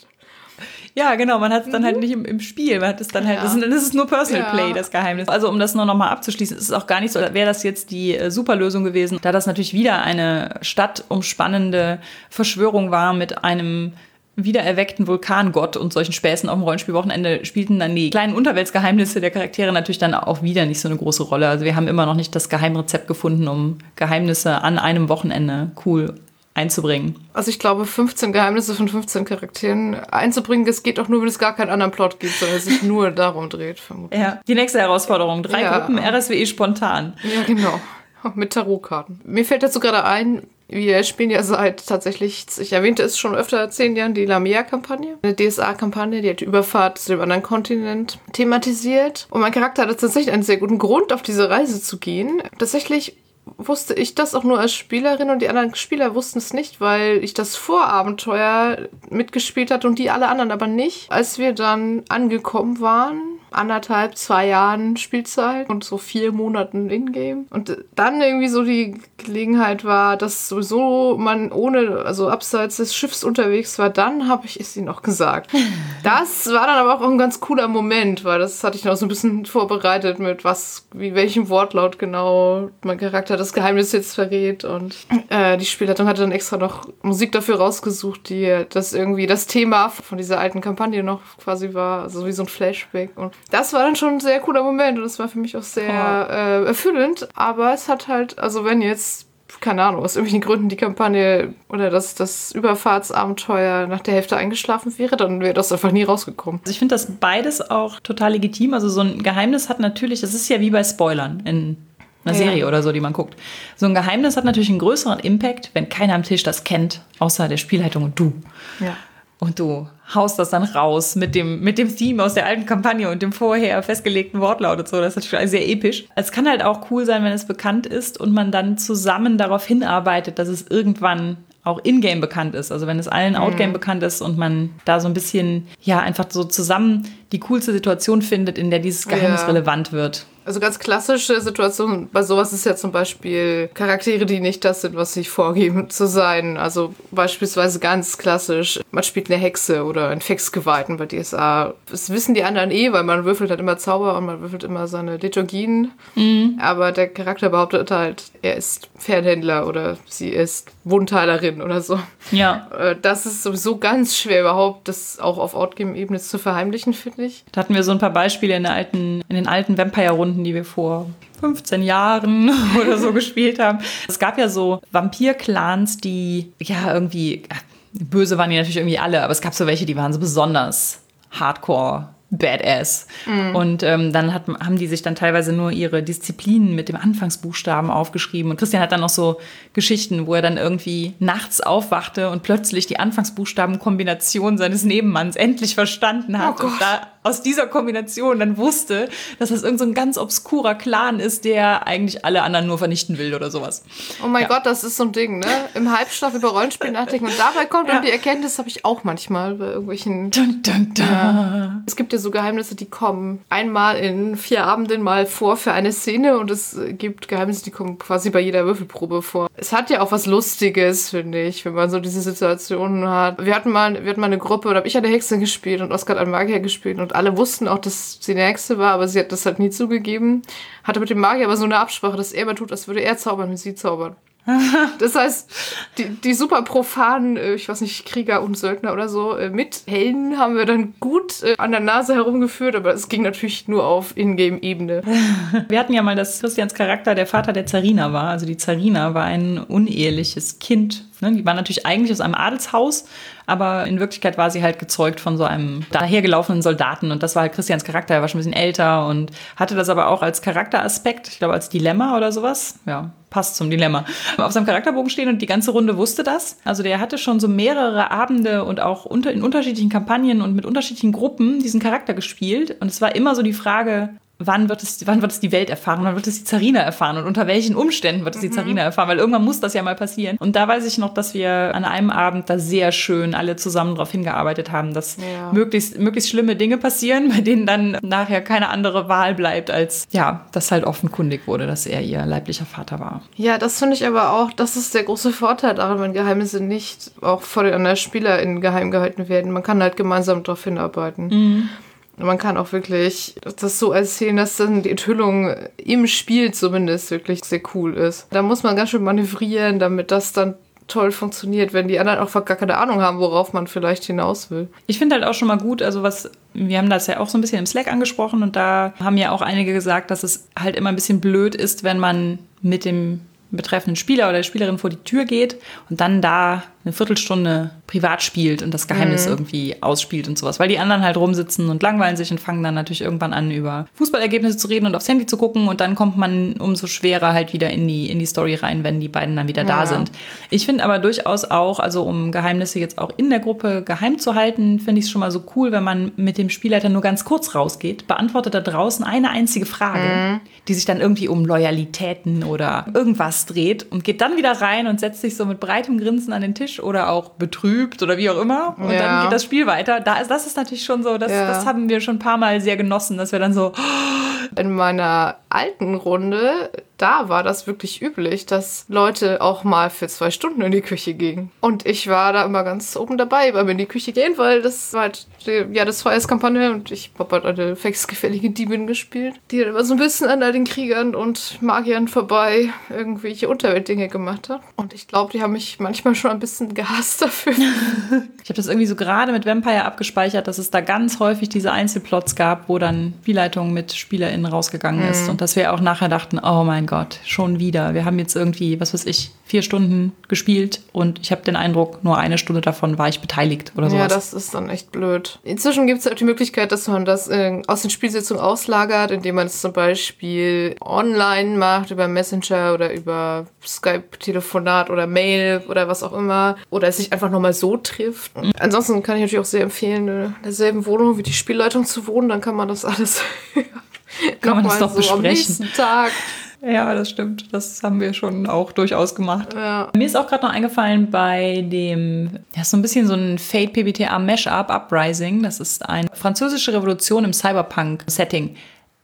Ja, genau, man hat es dann mhm. halt nicht im, im Spiel, man hat es dann halt, ja. das, ist, das ist nur Personal ja. Play, das Geheimnis. Also um das nur noch mal abzuschließen, ist es auch gar nicht so, wäre das jetzt die äh, Superlösung gewesen, da das natürlich wieder eine stadtumspannende Verschwörung war mit einem wiedererweckten Vulkangott und solchen Späßen auf dem Rollenspielwochenende, spielten dann die kleinen Unterweltsgeheimnisse der Charaktere natürlich dann auch wieder nicht so eine große Rolle. Also wir haben immer noch nicht das Geheimrezept gefunden, um Geheimnisse an einem Wochenende cool einzubringen. Also ich glaube, fünfzehn Geheimnisse von fünfzehn Charakteren einzubringen, das geht auch nur, wenn es gar keinen anderen Plot gibt, sondern es sich nur darum dreht, vermutlich. Ja, die nächste Herausforderung, drei ja. Gruppen R S W E spontan. Ja, genau. Mit Tarotkarten. Mir fällt dazu gerade ein, wir spielen ja seit tatsächlich, ich erwähnte es schon öfter, zehn Jahren, die Lamea-Kampagne. Eine D S A-Kampagne, die hat die Überfahrt zu dem anderen Kontinent thematisiert. Und mein Charakter hatte tatsächlich einen sehr guten Grund, auf diese Reise zu gehen. Tatsächlich wusste ich das auch nur als Spielerin und die anderen Spieler wussten es nicht, weil ich das Vorabenteuer mitgespielt hatte und die alle anderen aber nicht. Als wir dann angekommen waren, anderthalb, zwei Jahren Spielzeit und so vier Monaten Ingame. Und dann irgendwie so die Gelegenheit war, dass sowieso man ohne, also abseits des Schiffs unterwegs war, dann habe ich es ihnen auch gesagt. Das war dann aber auch ein ganz cooler Moment, weil das hatte ich noch so ein bisschen vorbereitet mit was, wie welchem Wortlaut genau mein Charakter das Geheimnis jetzt verrät. Und äh, die Spielleitung hatte dann extra noch Musik dafür rausgesucht, die das irgendwie das Thema von dieser alten Kampagne noch quasi war, also wie so ein Flashback. Und das war dann schon ein sehr cooler Moment und das war für mich auch sehr äh, erfüllend. Aber es hat halt, also wenn jetzt, keine Ahnung, aus irgendwelchen Gründen die Kampagne oder das, das Überfahrtsabenteuer nach der Hälfte eingeschlafen wäre, dann wäre das einfach nie rausgekommen. Also ich finde das beides auch total legitim. Also so ein Geheimnis hat natürlich, das ist ja wie bei Spoilern in einer Serie ja. oder so, die man guckt. So ein Geheimnis hat natürlich einen größeren Impact, wenn keiner am Tisch das kennt, außer der Spielleitung und du. Ja. Und du haust das dann raus mit dem, mit dem Theme aus der alten Kampagne und dem vorher festgelegten Wortlaut und so. Das ist natürlich sehr episch. Es kann halt auch cool sein, wenn es bekannt ist und man dann zusammen darauf hinarbeitet, dass es irgendwann auch in-game bekannt ist. Also wenn es allen Outgame mhm. bekannt ist und man da so ein bisschen, ja, einfach so zusammen die coolste Situation findet, in der dieses Geheimnis ja. relevant wird. Also ganz klassische Situationen bei sowas ist ja zum Beispiel Charaktere, die nicht das sind, was sie vorgeben zu sein. Also beispielsweise ganz klassisch, man spielt eine Hexe oder einen Fexgeweihten bei D S A. Das wissen die anderen eh, weil man würfelt halt immer Zauber und man würfelt immer seine Liturgien. Mhm. Aber der Charakter behauptet halt, er ist Pferdhändler oder sie ist Wundheilerin oder so. Ja. Das ist sowieso ganz schwer überhaupt, das auch auf Outgame-Ebene zu verheimlichen, finde ich. Da hatten wir so ein paar Beispiele in, der alten, in den alten Vampire-Runden, die wir vor fünfzehn Jahren oder so gespielt haben. Es gab ja so Vampir-Clans, die ja irgendwie, böse waren die natürlich irgendwie alle, aber es gab so welche, die waren so besonders hardcore, badass. Mhm. Und ähm, dann hat, haben die sich dann teilweise nur ihre Disziplinen mit dem Anfangsbuchstaben aufgeschrieben. Und Christian hat dann noch so Geschichten, wo er dann irgendwie nachts aufwachte und plötzlich die Anfangsbuchstabenkombination seines Nebenmanns endlich verstanden hat. Oh und da aus dieser Kombination dann wusste, dass das irgend so ein ganz obskurer Clan ist, der eigentlich alle anderen nur vernichten will oder sowas. Oh mein ja. Gott, das ist so ein Ding, ne? Im Halbschlaf über Rollenspiel nachdenken und dabei kommt ja. dann die Erkenntnis, habe ich auch manchmal bei irgendwelchen... Dun, dun, dun. Ja. Es gibt ja so Geheimnisse, die kommen einmal in vier Abenden mal vor für eine Szene und es gibt Geheimnisse, die kommen quasi bei jeder Würfelprobe vor. Es hat ja auch was Lustiges, finde ich, wenn man so diese Situationen hat. Wir hatten mal, wir hatten mal eine Gruppe, da habe ich eine Hexe gespielt und Oskar hat einen Magier gespielt und alle wussten auch, dass sie eine Hexe war, aber sie hat das halt nie zugegeben. Hatte mit dem Magier aber so eine Absprache, dass er immer tut, als würde er zaubern, wenn sie zaubern. Das heißt, die, die super profanen, ich weiß nicht, Krieger und Söldner oder so, mit Helden haben wir dann gut an der Nase herumgeführt, aber es ging natürlich nur auf Ingame-Ebene. Wir hatten ja mal, dass Christians Charakter der Vater der Zarina war. Also die Zarina war ein uneheliches Kind. Die war natürlich eigentlich aus einem Adelshaus, aber in Wirklichkeit war sie halt gezeugt von so einem dahergelaufenen Soldaten. Und das war halt Christians Charakter. Er war schon ein bisschen älter und hatte das aber auch als Charakteraspekt, ich glaube als Dilemma oder sowas. Ja, passt zum Dilemma. Auf seinem Charakterbogen stehen und die ganze Runde wusste das. Also der hatte schon so mehrere Abende und auch unter, in unterschiedlichen Kampagnen und mit unterschiedlichen Gruppen diesen Charakter gespielt. Und es war immer so die Frage... Wann wird, es, wann wird es die Welt erfahren? Wann wird es die Zarina erfahren? Und unter welchen Umständen wird es die mhm. Zarina erfahren? Weil irgendwann muss das ja mal passieren. Und da weiß ich noch, dass wir an einem Abend da sehr schön alle zusammen darauf hingearbeitet haben, dass ja. möglichst, möglichst schlimme Dinge passieren, bei denen dann nachher keine andere Wahl bleibt, als ja, dass halt offenkundig wurde, dass er ihr leiblicher Vater war. Ja, das finde ich aber auch, das ist der große Vorteil daran, wenn Geheimnisse nicht auch vor den anderen SpielerInnen geheim gehalten werden. Man kann halt gemeinsam darauf hinarbeiten. Mhm. Man kann auch wirklich das so erzählen, dass dann die Enthüllung im Spiel zumindest wirklich sehr cool ist. Da muss man ganz schön manövrieren, damit das dann toll funktioniert, wenn die anderen auch gar keine Ahnung haben, worauf man vielleicht hinaus will. Ich finde halt auch schon mal gut, also was, wir haben das ja auch so ein bisschen im Slack angesprochen und da haben ja auch einige gesagt, dass es halt immer ein bisschen blöd ist, wenn man mit dem betreffenden Spieler oder der Spielerin vor die Tür geht und dann da eine Viertelstunde privat spielt und das Geheimnis mhm. irgendwie ausspielt und sowas. Weil die anderen halt rumsitzen und langweilen sich und fangen dann natürlich irgendwann an, über Fußballergebnisse zu reden und aufs Handy zu gucken und dann kommt man umso schwerer halt wieder in die, in die Story rein, wenn die beiden dann wieder ja. da sind. Ich finde aber durchaus auch, also um Geheimnisse jetzt auch in der Gruppe geheim zu halten, finde ich es schon mal so cool, wenn man mit dem Spielleiter nur ganz kurz rausgeht, beantwortet da draußen eine einzige Frage, mhm. die sich dann irgendwie um Loyalitäten oder irgendwas dreht und geht dann wieder rein und setzt sich so mit breitem Grinsen an den Tisch oder auch betrübt oder wie auch immer. Und ja. dann geht das Spiel weiter. Da ist, das ist natürlich schon so, das, ja. das haben wir schon ein paar Mal sehr genossen, dass wir dann so... In meiner alten Runde, da war das wirklich üblich, dass Leute auch mal für zwei Stunden in die Küche gingen. Und ich war da immer ganz oben dabei beim in die Küche gehen, weil das war halt die, ja, das Feuerskampagne und ich habe halt eine fexgefällige Diebin gespielt, die dann immer so ein bisschen an all den Kriegern und Magiern vorbei irgendwelche Unterweltdinge gemacht hat. Und ich glaube, die haben mich manchmal schon ein bisschen gehasst dafür. Ich habe das irgendwie so gerade mit Vampire abgespeichert, dass es da ganz häufig diese Einzelplots gab, wo dann Spielleitung mit SpielerInnen rausgegangen ist. Mhm. Und dass wir auch nachher dachten, oh mein Gott, schon wieder. Wir haben jetzt irgendwie, was weiß ich, vier Stunden gespielt und ich habe den Eindruck, nur eine Stunde davon war ich beteiligt oder sowas. Ja, das ist dann echt blöd. Inzwischen gibt es auch die Möglichkeit, dass man das äh, aus den Spielsitzungen auslagert, indem man es zum Beispiel online macht, über Messenger oder über Skype-Telefonat oder Mail oder was auch immer. Oder es sich einfach nochmal so trifft. Mhm. Ansonsten kann ich natürlich auch sehr empfehlen, in derselben Wohnung wie die Spielleitung zu wohnen, dann kann man das alles kann man das doch so besprechen. Am nächsten Tag. Ja, das stimmt. Das haben wir schon auch durchaus gemacht. Ja. Mir ist auch gerade noch eingefallen bei dem, ja, so ein bisschen so ein Fate-P B T A-Mashup, Uprising. Das ist eine französische Revolution im Cyberpunk-Setting.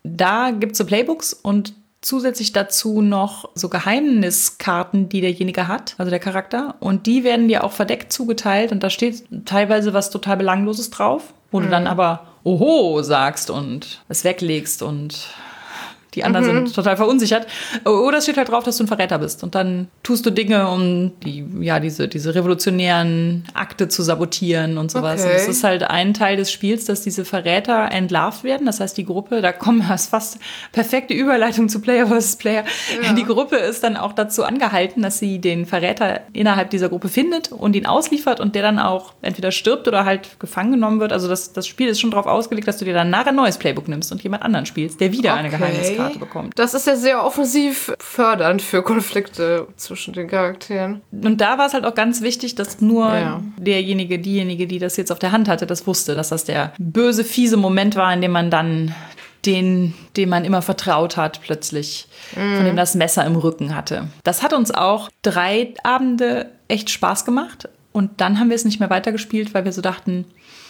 Da gibt es so Playbooks und zusätzlich dazu noch so Geheimniskarten, die derjenige hat, also der Charakter. Und die werden dir auch verdeckt zugeteilt und da steht teilweise was total Belangloses drauf, wo mhm. du dann aber Oho sagst und es weglegst und die anderen mhm. sind total verunsichert. Oder es steht halt drauf, dass du ein Verräter bist. Und dann tust du Dinge, um die, ja, diese, diese revolutionären Akte zu sabotieren und sowas. Okay. Und das ist halt ein Teil des Spiels, dass diese Verräter entlarvt werden. Das heißt, die Gruppe, da kommen das fast perfekte Überleitung zu Player versus Player. Ja. Die Gruppe ist dann auch dazu angehalten, dass sie den Verräter innerhalb dieser Gruppe findet und ihn ausliefert und der dann auch entweder stirbt oder halt gefangen genommen wird. Also das, das Spiel ist schon darauf ausgelegt, dass du dir dann nachher ein neues Playbook nimmst und jemand anderen spielst, der wieder okay. eine Geheimniskarte Landkarte bekommt. Das ist ja sehr offensiv fördernd für Konflikte zwischen den Charakteren. Und da war es halt auch ganz wichtig, dass nur ja. derjenige, diejenige, die das jetzt auf der Hand hatte, das wusste, dass das der böse, fiese Moment war, in dem man dann den, dem man immer vertraut hat, plötzlich, mm. von dem das Messer im Rücken hatte. Das hat uns auch drei Abende echt Spaß gemacht. Und dann haben wir es nicht mehr weitergespielt, weil wir so dachten,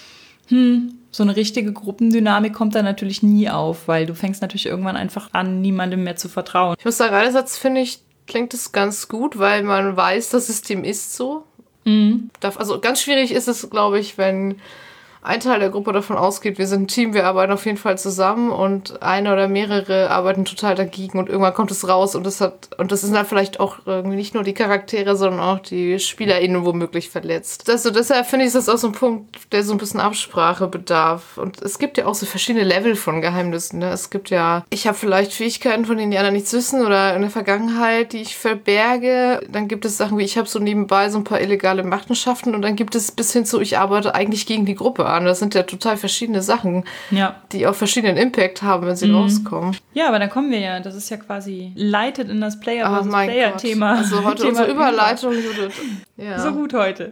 hm, so eine richtige Gruppendynamik kommt da natürlich nie auf, weil du fängst natürlich irgendwann einfach an, niemandem mehr zu vertrauen. Ich muss sagen, einerseits finde ich, klingt es ganz gut, weil man weiß, das System ist so. Mhm. Also ganz schwierig ist es, glaube ich, wenn ein Teil der Gruppe davon ausgeht, wir sind ein Team, wir arbeiten auf jeden Fall zusammen und eine oder mehrere arbeiten total dagegen und irgendwann kommt es raus und das hat und das sind dann vielleicht auch irgendwie nicht nur die Charaktere, sondern auch die SpielerInnen womöglich verletzt. Also deshalb finde ich, ist das auch so ein Punkt, der so ein bisschen Absprache bedarf. Und es gibt ja auch so verschiedene Level von Geheimnissen. Ne? Es gibt ja, ich habe vielleicht Fähigkeiten, von denen die anderen nichts wissen oder in der Vergangenheit, die ich verberge. Dann gibt es Sachen wie, ich habe so nebenbei so ein paar illegale Machenschaften und dann gibt es bis hin zu, ich arbeite eigentlich gegen die Gruppe an. Das sind ja total verschiedene Sachen, ja. die auch verschiedenen Impact haben, wenn sie mhm. rauskommen. Ja, aber dann kommen wir ja, das ist ja quasi leitet in das Player versus Player-Thema. Also heute Thema unsere Überleitung, Judith. Ja. So gut heute.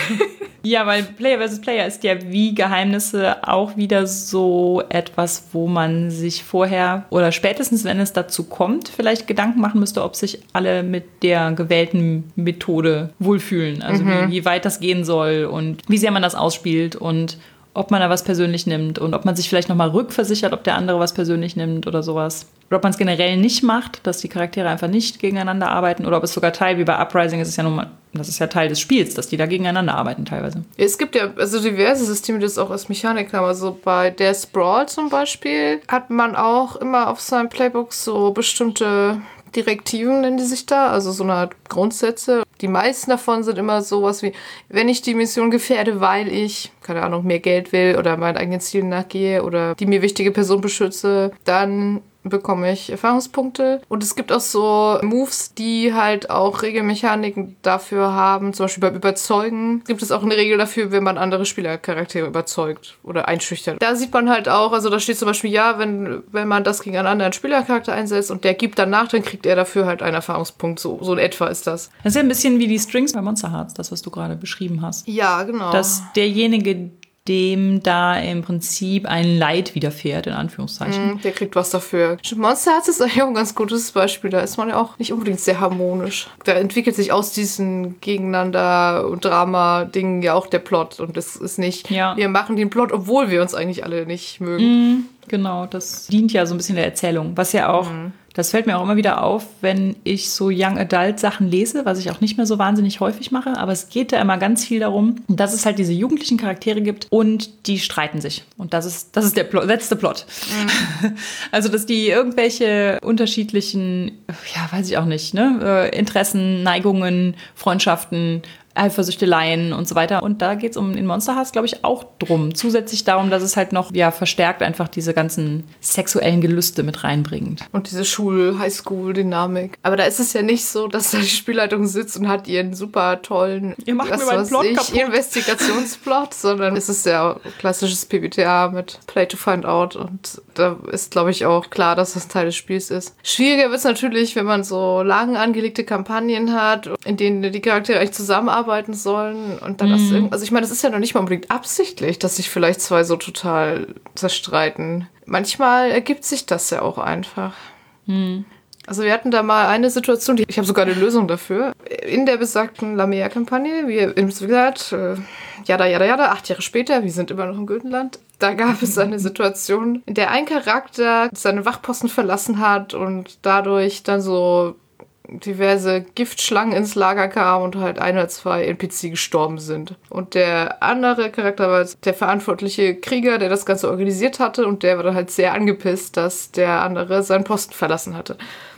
Ja, weil Player versus Player ist ja wie Geheimnisse auch wieder so etwas, wo man sich vorher oder spätestens, wenn es dazu kommt, vielleicht Gedanken machen müsste, ob sich alle mit der gewählten Methode wohlfühlen. Also mhm. wie, wie weit das gehen soll und wie sehr man das ausspielt und ob man da was persönlich nimmt und ob man sich vielleicht nochmal rückversichert, ob der andere was persönlich nimmt oder sowas. Oder ob man es generell nicht macht, dass die Charaktere einfach nicht gegeneinander arbeiten oder ob es sogar Teil, wie bei Uprising, ist es ja nun mal, das ist ja Teil des Spiels, dass die da gegeneinander arbeiten teilweise. Es gibt ja also diverse Systeme, die das auch als Mechanik haben. Also bei Death Sprawl zum Beispiel hat man auch immer auf seinem Playbook so bestimmte Direktiven, nennen die sich da, also so eine Art Grundsätze. Die meisten davon sind immer sowas wie, wenn ich die Mission gefährde, weil ich, keine Ahnung, mehr Geld will oder meinen eigenen Zielen nachgehe oder die mir wichtige Person beschütze, dann bekomme ich Erfahrungspunkte. Und es gibt auch so Moves, die halt auch Regelmechaniken dafür haben. Zum Beispiel beim Überzeugen gibt es auch eine Regel dafür, wenn man andere Spielercharaktere überzeugt oder einschüchtert. Da sieht man halt auch, also da steht zum Beispiel, ja, wenn, wenn man das gegen einen anderen Spielercharakter einsetzt und der gibt danach, dann kriegt er dafür halt einen Erfahrungspunkt. So, so in etwa ist das. Das ist ja ein bisschen wie die Strings bei Monster Hearts, das, was du gerade beschrieben hast. Ja, genau. Dass derjenige, dem da im Prinzip ein Leid widerfährt, in Anführungszeichen. Mm, der kriegt was dafür. Monster Hearts ist eigentlich auch ein ganz gutes Beispiel. Da ist man ja auch nicht unbedingt sehr harmonisch. Da entwickelt sich aus diesen Gegeneinander- und Drama-Dingen ja auch der Plot. Und das ist nicht, ja. wir machen den Plot, obwohl wir uns eigentlich alle nicht mögen. Mm, genau, das dient ja so ein bisschen der Erzählung. Was ja auch... Mm. Das fällt mir auch immer wieder auf, wenn ich so Young Adult Sachen lese, was ich auch nicht mehr so wahnsinnig häufig mache. Aber es geht da immer ganz viel darum, dass es halt diese jugendlichen Charaktere gibt und die streiten sich. Und das ist, das ist der Plot, letzte Plot. Mhm. Also, dass die irgendwelche unterschiedlichen, ja, weiß ich auch nicht, ne, Interessen, Neigungen, Freundschaften, Eifersüchteleien und so weiter. Und da geht es um in Monster Hearts, glaube ich, auch drum. Zusätzlich darum, dass es halt noch ja verstärkt einfach diese ganzen sexuellen Gelüste mit reinbringt. Und diese Schul-Highschool-Dynamik. Aber da ist es ja nicht so, dass da die Spielleitung sitzt und hat ihren super tollen Ihr macht mir meinen Plot kaputt. Investigationsplot, sondern es ist ja klassisches P B T A mit Play to Find Out. Und da ist, glaube ich, auch klar, dass das ein Teil des Spiels ist. Schwieriger wird es natürlich, wenn man so lang angelegte Kampagnen hat, in denen die Charaktere eigentlich zusammenarbeiten arbeiten sollen und dann ist mm. also ich meine, das ist ja noch nicht mal unbedingt absichtlich, dass sich vielleicht zwei so total zerstreiten. Manchmal ergibt sich das ja auch einfach. Mm. Also wir hatten da mal eine Situation, die, ich habe sogar eine Lösung dafür. In der besagten Lamea-Kampagne, wie eben gesagt, äh, jada, jada, jada, acht Jahre später, wir sind immer noch im Götenland, da gab es eine Situation, in der ein Charakter seinen Wachposten verlassen hat und dadurch dann so diverse Giftschlangen ins Lager kamen und halt ein oder zwei N P C gestorben sind. Und der andere Charakter war der verantwortliche Krieger, der das Ganze organisiert hatte und der war dann halt sehr angepisst, dass der andere seinen Posten verlassen hatte.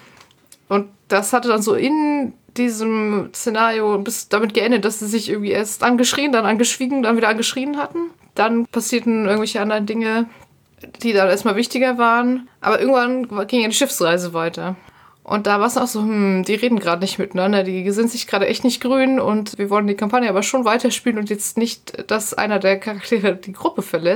Und das hatte dann so in diesem Szenario bis damit geendet, dass sie sich irgendwie erst angeschrien, dann angeschwiegen, dann wieder angeschrien hatten. Dann passierten irgendwelche anderen Dinge, die dann erstmal wichtiger waren. Aber irgendwann ging eine Schiffsreise weiter. Und da war es auch so, hm, die reden gerade nicht miteinander, die sind sich gerade echt nicht grün und wir wollen die Kampagne aber schon weiterspielen und jetzt nicht, dass einer der Charaktere die Gruppe verlässt.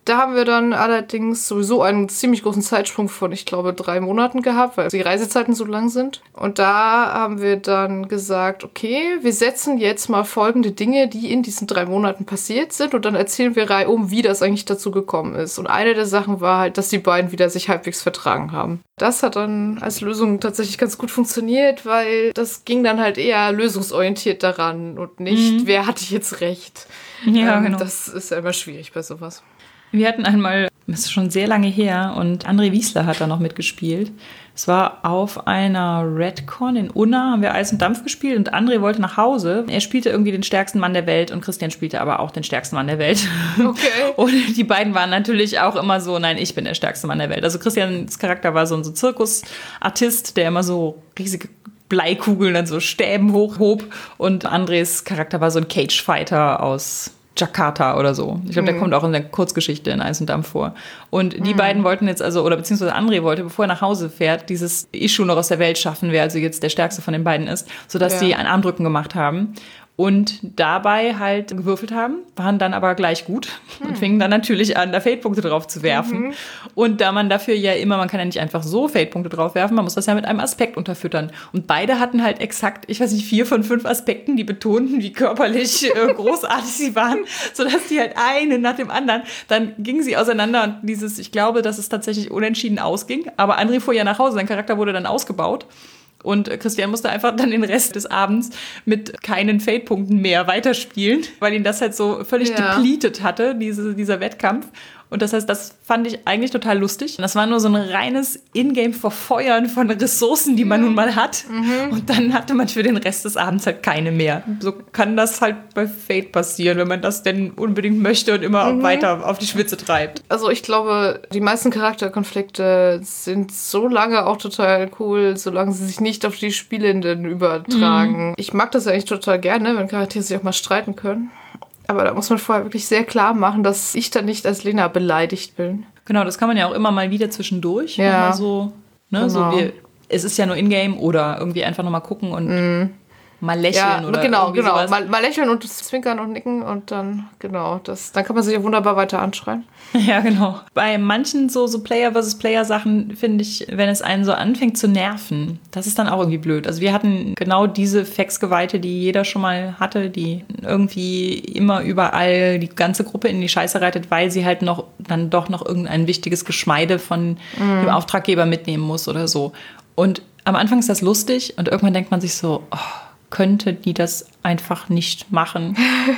Da haben wir dann allerdings sowieso einen ziemlich großen Zeitsprung von, ich glaube, drei Monaten gehabt, weil die Reisezeiten so lang sind. Und da haben wir dann gesagt, okay, wir setzen jetzt mal folgende Dinge, die in diesen drei Monaten passiert sind, und dann erzählen wir reihum, wie das eigentlich dazu gekommen ist. Und eine der Sachen war halt, dass die beiden wieder sich halbwegs vertragen haben. Das hat dann als Lösung tatsächlich ganz gut funktioniert, weil das ging dann halt eher lösungsorientiert daran und nicht, mhm. wer hatte jetzt recht. Ja, ähm, genau. Das ist ja immer schwierig bei sowas. Wir hatten einmal, das ist schon sehr lange her, und André Wiesler hat da noch mitgespielt. Es war auf einer Redcon in Unna, haben wir Eis und Dampf gespielt, und André wollte nach Hause. Er spielte irgendwie den stärksten Mann der Welt und Christian spielte aber auch den stärksten Mann der Welt. Okay. Und die beiden waren natürlich auch immer so, nein, ich bin der stärkste Mann der Welt. Also Christians Charakter war so ein so Zirkusartist, der immer so riesige Bleikugeln an so Stäben hochhob, und Andres Charakter war so ein Cage-Fighter aus Jakarta oder so. Ich glaube, der mhm. kommt auch in der Kurzgeschichte in Eis und Dampf vor. Und die mhm. beiden wollten jetzt also, oder beziehungsweise André wollte, bevor er nach Hause fährt, dieses Issue noch aus der Welt schaffen, wer also jetzt der stärkste von den beiden ist, sodass ja. die ein Armdrücken gemacht haben. Und dabei halt gewürfelt haben, waren dann aber gleich gut hm. und fingen dann natürlich an, da Fate-Punkte drauf zu werfen. Mhm. Und da man dafür ja immer, man kann ja nicht einfach so Fate-Punkte drauf werfen, man muss das ja mit einem Aspekt unterfüttern. Und beide hatten halt exakt, ich weiß nicht, vier von fünf Aspekten, die betonten, wie körperlich äh, großartig sie waren, sodass die halt eine nach dem anderen, dann gingen sie auseinander, und dieses, ich glaube, dass es tatsächlich unentschieden ausging, aber André fuhr ja nach Hause, sein Charakter wurde dann ausgebaut. Und Christian musste einfach dann den Rest des Abends mit keinen Fate-Punkten mehr weiterspielen, weil ihn das halt so völlig ja. depleted hatte, diese, dieser Wettkampf. Und das heißt, das fand ich eigentlich total lustig. Das war nur so ein reines Ingame-Verfeuern von Ressourcen, die man nun mal hat. Mhm. Und dann hatte man für den Rest des Abends halt keine mehr. So kann das halt bei Fate passieren, wenn man das denn unbedingt möchte und immer mhm. weiter auf die Spitze treibt. Also ich glaube, die meisten Charakterkonflikte sind so lange auch total cool, solange sie sich nicht auf die Spielenden übertragen. Mhm. Ich mag das eigentlich total gerne, wenn Charaktere sich auch mal streiten können. Aber da muss man vorher wirklich sehr klar machen, dass ich dann nicht als Lena beleidigt bin. Genau, das kann man ja auch immer mal wieder zwischendurch. Ja. Mal so, ne, genau. so wir, es ist ja nur Ingame, oder irgendwie einfach nochmal gucken und mm. mal lächeln ja, oder genau, irgendwie genau. sowas. Mal, mal lächeln und zwinkern und nicken, und dann, genau, das, dann kann man sich ja wunderbar weiter anschreien. Ja, genau. Bei manchen so, so Player versus Player Sachen finde ich, wenn es einen so anfängt zu nerven, das ist dann auch irgendwie blöd. Also wir hatten genau diese Faxgeweihte, die jeder schon mal hatte, die irgendwie immer überall die ganze Gruppe in die Scheiße reitet, weil sie halt noch dann doch noch irgendein wichtiges Geschmeide von mm. dem Auftraggeber mitnehmen muss oder so. Und am Anfang ist das lustig, und irgendwann denkt man sich so, oh, könnte die das einfach nicht machen?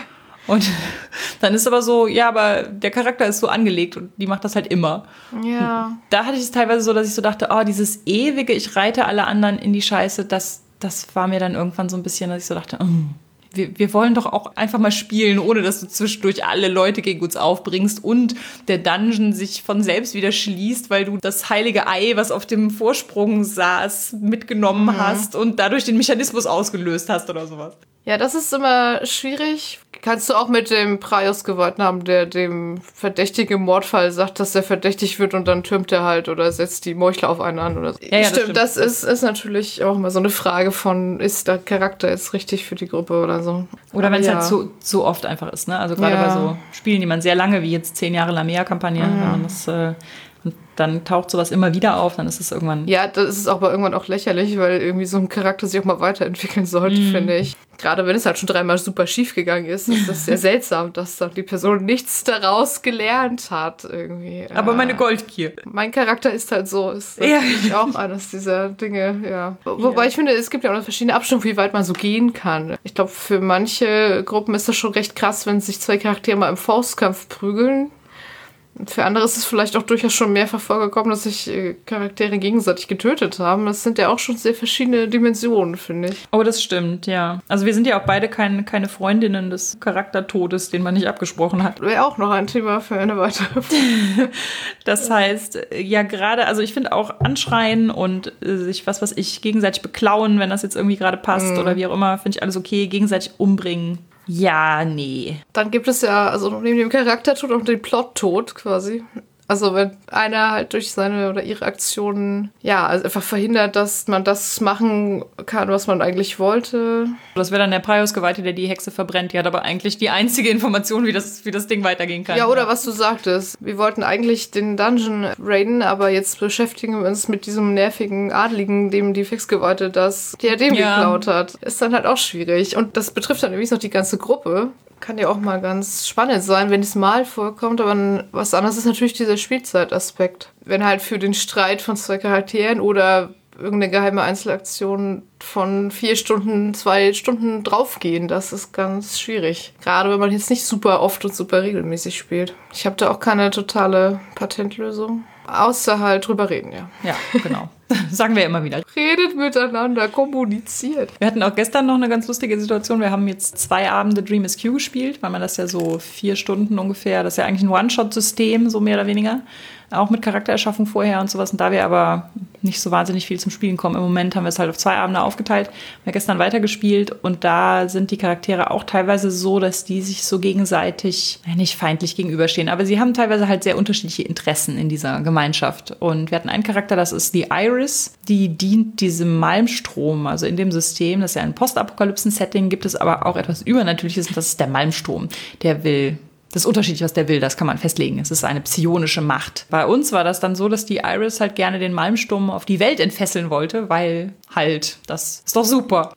Und dann ist aber so, ja, aber der Charakter ist so angelegt und die macht das halt immer. Ja. Da hatte ich es teilweise so, dass ich so dachte, oh, dieses ewige, ich reite alle anderen in die Scheiße, das, das war mir dann irgendwann so ein bisschen, dass ich so dachte, mm, wir, wir wollen doch auch einfach mal spielen, ohne dass du zwischendurch alle Leute gegen uns aufbringst und der Dungeon sich von selbst wieder schließt, weil du das heilige Ei, was auf dem Vorsprung saß, mitgenommen mhm. hast und dadurch den Mechanismus ausgelöst hast oder sowas. Ja, das ist immer schwierig. Kannst du auch mit dem Praios gewonnen haben, der dem verdächtigen Mordfall sagt, dass er verdächtig wird, und dann türmt er halt oder setzt die Meuchler auf einen an oder so. Ja, ja, stimmt, das, stimmt. das ist, ist natürlich auch immer so eine Frage von, ist der Charakter jetzt richtig für die Gruppe oder so. Oder wenn es ja. halt so, so oft einfach ist, ne? Also gerade ja. bei so Spielen, die man sehr lange, wie jetzt zehn Jahre Lamea-Kampagne, ja. wenn man das... Äh, Und dann taucht sowas immer wieder auf, dann ist es irgendwann... Ja, das ist aber irgendwann auch lächerlich, weil irgendwie so ein Charakter sich auch mal weiterentwickeln sollte, mm. finde ich. Gerade wenn es halt schon dreimal super schief gegangen ist, ist das sehr seltsam, dass dann die Person nichts daraus gelernt hat irgendwie. Aber ja. meine Goldgier. Mein Charakter ist halt so, ist natürlich ja. auch eines dieser Dinge, ja. Wobei ja. ich finde, es gibt ja auch verschiedene Abstufungen, wie weit man so gehen kann. Ich glaube, für manche Gruppen ist das schon recht krass, wenn sich zwei Charaktere mal im Faustkampf prügeln. Für andere ist es vielleicht auch durchaus schon mehrfach vorgekommen, dass sich äh, Charaktere gegenseitig getötet haben. Das sind ja auch schon sehr verschiedene Dimensionen, finde ich. Oh, das stimmt, ja. Also wir sind ja auch beide kein, keine Freundinnen des Charaktertodes, den man nicht abgesprochen hat. Wäre auch noch ein Thema für eine weitere Folge. Das heißt, ja gerade, also ich finde auch anschreien und äh, sich was, was ich gegenseitig beklauen, wenn das jetzt irgendwie gerade passt mm. oder wie auch immer, finde ich alles okay. Gegenseitig umbringen. Ja, nee. Dann gibt es ja, also neben dem Charaktertod auch den Plottod quasi. Also wenn einer halt durch seine oder ihre Aktionen, ja, also einfach verhindert, dass man das machen kann, was man eigentlich wollte. Das wäre dann der Praios-Geweihte, der die Hexe verbrennt. Die hat aber eigentlich die einzige Information, wie das, wie das Ding weitergehen kann. Ja, oder was du sagtest. Wir wollten eigentlich den Dungeon raiden, aber jetzt beschäftigen wir uns mit diesem nervigen Adligen, dem die Fixgeweihte das Diadem ja. geklaut hat. Ist dann halt auch schwierig. Und das betrifft dann übrigens noch die ganze Gruppe. Kann ja auch mal ganz spannend sein, wenn es mal vorkommt, aber was anderes ist natürlich dieser Spielzeitaspekt. Wenn halt für den Streit von zwei Charakteren oder irgendeine geheime Einzelaktion von vier Stunden, zwei Stunden draufgehen, das ist ganz schwierig. Gerade wenn man jetzt nicht super oft und super regelmäßig spielt. Ich habe da auch keine totale Patentlösung. Außer halt drüber reden, ja. Ja, genau. Sagen wir immer wieder. Redet miteinander, kommuniziert. Wir hatten auch gestern noch eine ganz lustige Situation. Wir haben jetzt zwei Abende Dream is Q gespielt, weil man das ja so vier Stunden ungefähr, das ist ja eigentlich ein One-Shot-System, so mehr oder weniger. Auch mit Charaktererschaffung vorher und sowas. Und da wir aber nicht so wahnsinnig viel zum Spielen kommen, im Moment haben wir es halt auf zwei Abende aufgeteilt. Wir haben gestern weitergespielt und da sind die Charaktere auch teilweise so, dass die sich so gegenseitig, nicht feindlich gegenüberstehen, aber sie haben teilweise halt sehr unterschiedliche Interessen in dieser Gemeinschaft. Und wir hatten einen Charakter, das ist die Iris, die dient diesem Malmstrom, also in dem System, das ist ja ein Postapokalypsen-Setting, gibt es aber auch etwas Übernatürliches und das ist der Malmstrom. Der will... Das ist unterschiedlich, was der will, das kann man festlegen. Es ist eine psionische Macht. Bei uns war das dann so, dass die Iris halt gerne den Malmsturm auf die Welt entfesseln wollte, weil halt, das ist doch super.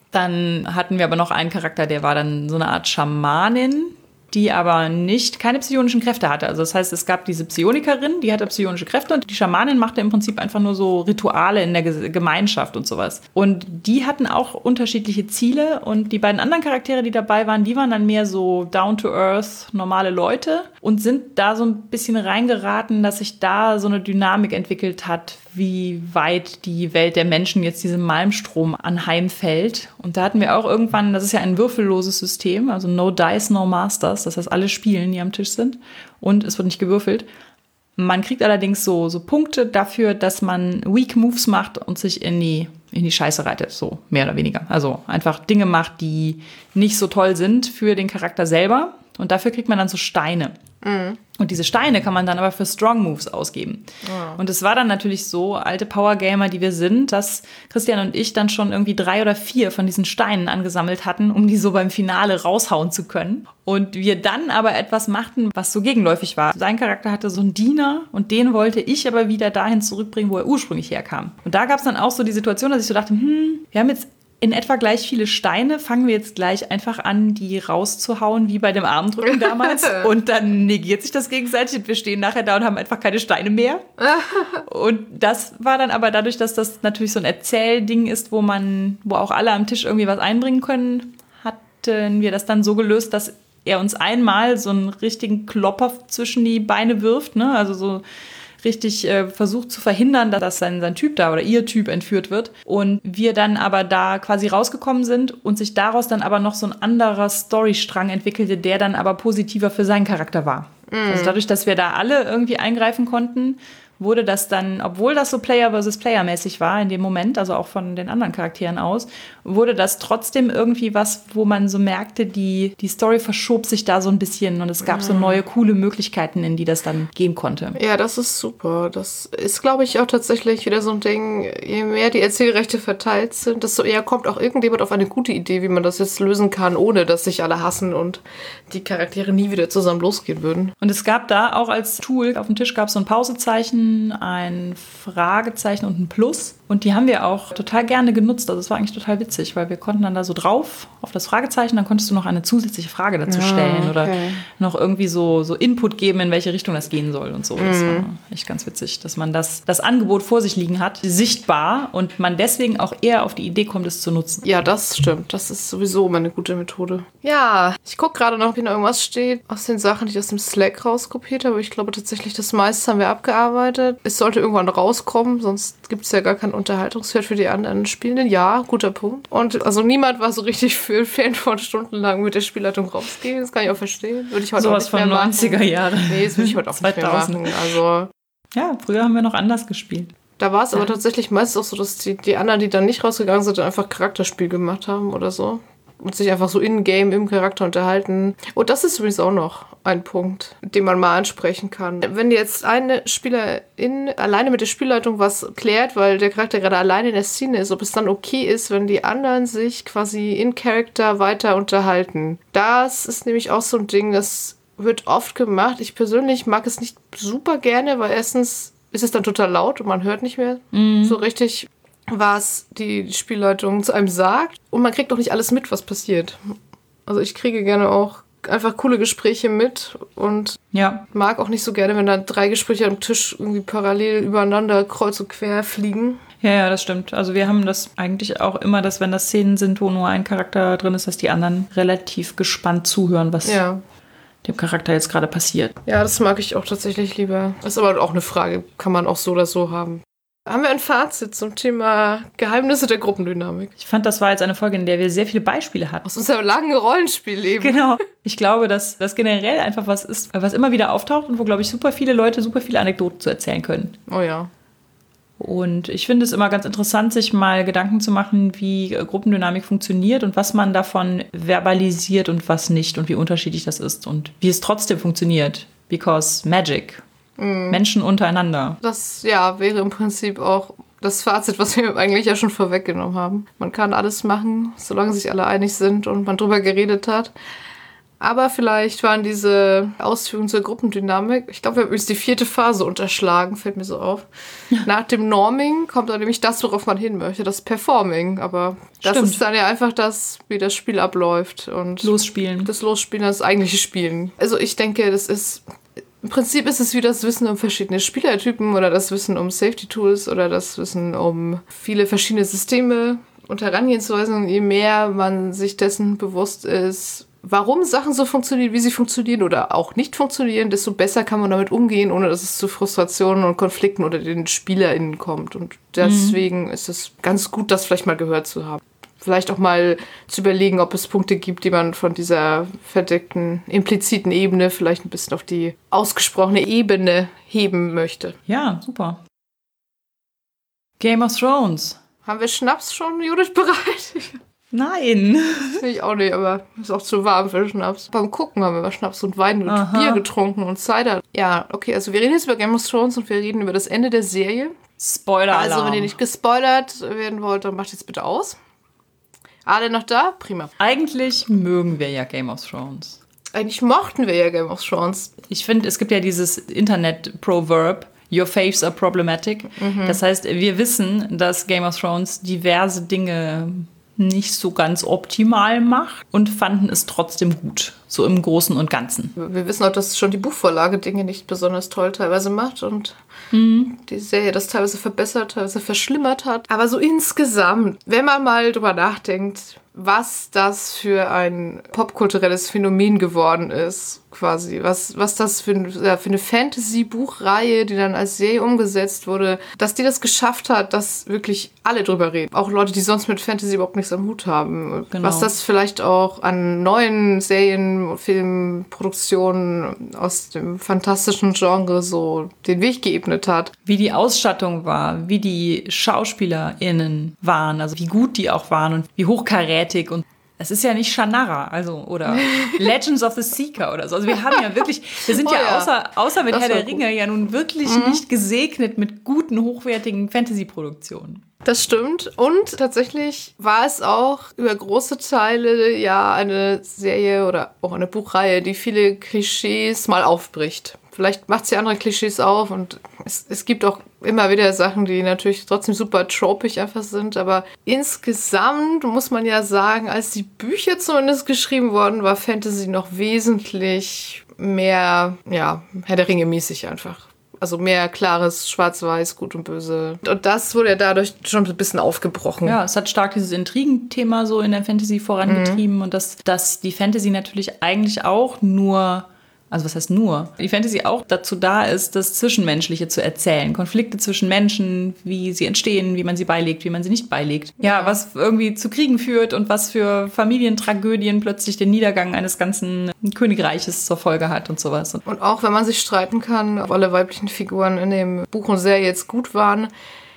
Dann hatten wir aber noch einen Charakter, der war dann so eine Art Schamanin, die aber nicht, keine psionischen Kräfte hatte. Also das heißt, es gab diese Psionikerin, die hatte psionische Kräfte und die Schamanin machte im Prinzip einfach nur so Rituale in der Gemeinschaft und sowas. Und die hatten auch unterschiedliche Ziele und die beiden anderen Charaktere, die dabei waren, die waren dann mehr so down-to-earth, normale Leute und sind da so ein bisschen reingeraten, dass sich da so eine Dynamik entwickelt hat, wie weit die Welt der Menschen jetzt diesem Malmstrom anheimfällt. Und da hatten wir auch irgendwann, das ist ja ein würfelloses System, also no dice, no masters, das heißt alle spielen, die am Tisch sind und es wird nicht gewürfelt. Man kriegt allerdings so, so Punkte dafür, dass man weak moves macht und sich in die, in die Scheiße reitet, so mehr oder weniger. Also einfach Dinge macht, die nicht so toll sind für den Charakter selber und dafür kriegt man dann so Steine. Mhm. Und diese Steine kann man dann aber für Strong Moves ausgeben. Oh. Und es war dann natürlich so, alte Powergamer, die wir sind, dass Christian und ich dann schon irgendwie drei oder vier von diesen Steinen angesammelt hatten, um die so beim Finale raushauen zu können. Und wir dann aber etwas machten, was so gegenläufig war. Sein Charakter hatte so einen Diener und den wollte ich aber wieder dahin zurückbringen, wo er ursprünglich herkam. Und da gab es dann auch so die Situation, dass ich so dachte, hm, wir haben jetzt in etwa gleich viele Steine, fangen wir jetzt gleich einfach an, die rauszuhauen, wie bei dem Armdrücken damals. Und dann negiert sich das gegenseitig und wir stehen nachher da und haben einfach keine Steine mehr. Und das war dann aber dadurch, dass das natürlich so ein Erzählding ist, wo man, wo auch alle am Tisch irgendwie was einbringen können, hatten wir das dann so gelöst, dass er uns einmal so einen richtigen Klopper zwischen die Beine wirft, ne? Also so richtig äh, versucht zu verhindern, dass sein, sein Typ da oder ihr Typ entführt wird. Und wir dann aber da quasi rausgekommen sind und sich daraus dann aber noch so ein anderer Storystrang entwickelte, der dann aber positiver für seinen Charakter war. Mm. Also dadurch, dass wir da alle irgendwie eingreifen konnten, wurde das dann, obwohl das so Player versus Player mäßig war in dem Moment, also auch von den anderen Charakteren aus, wurde das trotzdem irgendwie was, wo man so merkte, die, die Story verschob sich da so ein bisschen und es gab so neue, coole Möglichkeiten, in die das dann gehen konnte. Ja, das ist super. Das ist, glaube ich, auch tatsächlich wieder so ein Ding, je mehr die Erzählrechte verteilt sind, desto eher kommt auch irgendjemand auf eine gute Idee, wie man das jetzt lösen kann, ohne dass sich alle hassen und die Charaktere nie wieder zusammen losgehen würden. Und es gab da auch als Tool, auf dem Tisch gab es so ein Pausezeichen, ein Fragezeichen und ein Plus. Und die haben wir auch total gerne genutzt. Also es war eigentlich total witzig, weil wir konnten dann da so drauf auf das Fragezeichen, dann konntest du noch eine zusätzliche Frage dazu stellen ah, okay. oder noch irgendwie so, so Input geben, in welche Richtung das gehen soll und so. Mhm. Das war echt ganz witzig, dass man das, das Angebot vor sich liegen hat, sichtbar und man deswegen auch eher auf die Idee kommt, es zu nutzen. Ja, das stimmt. Das ist sowieso immer eine gute Methode. Ja, ich gucke gerade noch, ob hier noch irgendwas steht aus den Sachen, die ich aus dem Slack rauskopiert habe. Ich glaube tatsächlich, das meiste haben wir abgearbeitet. Es sollte irgendwann rauskommen, sonst gibt es ja gar keinen Unterhaltungswert für die anderen Spielenden. Ja, guter Punkt. Und also niemand war so richtig für Fan von stundenlang mit der Spielleitung rausgehen. Das kann ich auch verstehen. Würde ich heute so auch nicht mehr machen. Sowas von neunziger Jahre. Nee, das würde ich heute auch zweitausend nicht mehr machen. Also ja, früher haben wir noch anders gespielt. Da war es aber tatsächlich meistens auch so, dass die, die anderen, die dann nicht rausgegangen sind, einfach Charakterspiel gemacht haben oder so. und sich einfach so in-game im Charakter unterhalten. Und das ist übrigens auch noch ein Punkt, den man mal ansprechen kann. Wenn jetzt eine Spielerin alleine mit der Spielleitung was klärt, weil der Charakter gerade alleine in der Szene ist, ob es dann okay ist, wenn die anderen sich quasi in Character weiter unterhalten. Das ist nämlich auch so ein Ding, das wird oft gemacht. Ich persönlich mag es nicht super gerne, weil erstens ist es dann total laut und man hört nicht mehr mhm. so richtig, was die Spielleitung zu einem sagt. Und man kriegt auch nicht alles mit, was passiert. Also ich kriege gerne auch einfach coole Gespräche mit und ja. mag auch nicht so gerne, wenn da drei Gespräche am Tisch irgendwie parallel übereinander kreuz und quer fliegen. Ja, ja, das stimmt. Also wir haben das eigentlich auch immer, dass wenn das Szenen sind, wo nur ein Charakter drin ist, dass die anderen relativ gespannt zuhören, was ja. dem Charakter jetzt gerade passiert. Ja, das mag ich auch tatsächlich lieber. Das ist aber auch eine Frage, kann man auch so oder so haben. Haben wir ein Fazit zum Thema Geheimnisse der Gruppendynamik? Ich fand, das war jetzt eine Folge, in der wir sehr viele Beispiele hatten. Aus unserem langen Rollenspielleben. Genau. Ich glaube, dass das generell einfach was ist, was immer wieder auftaucht und wo, glaube ich, super viele Leute super viele Anekdoten zu erzählen können. Oh ja. Und ich finde es immer ganz interessant, sich mal Gedanken zu machen, wie Gruppendynamik funktioniert und was man davon verbalisiert und was nicht und wie unterschiedlich das ist und wie es trotzdem funktioniert. Because Magic. Mhm. Menschen untereinander. Das, ja, wäre im Prinzip auch das Fazit, was wir eigentlich ja schon vorweggenommen haben. Man kann alles machen, solange sich alle einig sind und man drüber geredet hat. Aber vielleicht waren diese Ausführungen zur Gruppendynamik, ich glaube, wir haben jetzt die vierte Phase unterschlagen, fällt mir so auf. Ja. Nach dem Norming kommt dann nämlich das, worauf man hin möchte, das Performing. Aber das Stimmt. ist dann ja einfach das, wie das Spiel abläuft. Und Losspielen. Das Losspielen, das eigentliche Spielen. Also ich denke, das ist... Im Prinzip ist es wie das Wissen um verschiedene Spielertypen oder das Wissen um Safety-Tools oder das Wissen um viele verschiedene Systeme und Herangehensweisen. Je mehr man sich dessen bewusst ist, warum Sachen so funktionieren, wie sie funktionieren oder auch nicht funktionieren, desto besser kann man damit umgehen, ohne dass es zu Frustrationen und Konflikten unter den SpielerInnen kommt. Und deswegen mhm. ist es ganz gut, das vielleicht mal gehört zu haben. Vielleicht auch mal zu überlegen, ob es Punkte gibt, die man von dieser verdeckten, impliziten Ebene vielleicht ein bisschen auf die ausgesprochene Ebene heben möchte. Ja, super. Game of Thrones. Haben wir Schnaps schon, Judith, bereit? Nein. Ich auch nicht, aber ist auch zu warm für Schnaps. Beim Gucken haben wir mal Schnaps und Wein und Aha. Bier getrunken und Cider. Ja, okay, also wir reden jetzt über Game of Thrones und wir reden über das Ende der Serie. Spoiler-Alarm. Also wenn ihr nicht gespoilert werden wollt, dann macht jetzt bitte aus. Alle noch da? Prima. Eigentlich mögen wir ja Game of Thrones. Eigentlich mochten wir ja Game of Thrones. Ich finde, es gibt ja dieses Internet-Proverb, Your faves are problematic. Mhm. Das heißt, wir wissen, dass Game of Thrones diverse Dinge nicht so ganz optimal macht und fanden es trotzdem gut, so im Großen und Ganzen. Wir wissen auch, dass schon die Buchvorlage Dinge nicht besonders toll teilweise macht und mhm. die Serie das teilweise verbessert, teilweise verschlimmert hat. Aber so insgesamt, wenn man mal drüber nachdenkt, was das für ein popkulturelles Phänomen geworden ist, quasi. Was, was das für, ja, für eine Fantasy-Buchreihe, die dann als Serie umgesetzt wurde, dass die das geschafft hat, dass wirklich alle drüber reden. Auch Leute, die sonst mit Fantasy überhaupt nichts am Hut haben. Genau. Was das vielleicht auch an neuen Serien, Filmproduktionen aus dem fantastischen Genre so den Weg geebnet hat. Wie die Ausstattung war, wie die SchauspielerInnen waren, also wie gut die auch waren und wie hochkarätig. Und es ist ja nicht Shannara, also oder Legends of the Seeker oder so. Also wir haben ja wirklich, wir sind oh ja, ja außer, außer mit das Herr der Ringe gut. ja nun wirklich mhm. nicht gesegnet mit guten, hochwertigen Fantasy-Produktionen. Das stimmt. Und tatsächlich war es auch über große Teile ja eine Serie oder auch eine Buchreihe, die viele Klischees mal aufbricht. Vielleicht macht sie andere Klischees auf und es, es gibt auch immer wieder Sachen, die natürlich trotzdem super tropig einfach sind. Aber insgesamt muss man ja sagen, als die Bücher zumindest geschrieben wurden, war Fantasy noch wesentlich mehr, ja, Herr der Ringe mäßig einfach. Also mehr klares Schwarz-Weiß, Gut und Böse. Und das wurde ja dadurch schon ein bisschen aufgebrochen. Ja, es hat stark dieses Intrigenthema so in der Fantasy vorangetrieben. Mhm. Und dass, dass die Fantasy natürlich eigentlich auch nur... Also was heißt nur? Die Fantasy auch dazu da ist, das Zwischenmenschliche zu erzählen. Konflikte zwischen Menschen, wie sie entstehen, wie man sie beilegt, wie man sie nicht beilegt. Ja, was irgendwie zu Kriegen führt und was für Familientragödien plötzlich den Niedergang eines ganzen Königreiches zur Folge hat und sowas. Und auch wenn man sich streiten kann, ob alle weiblichen Figuren in dem Buch und Serie jetzt gut waren,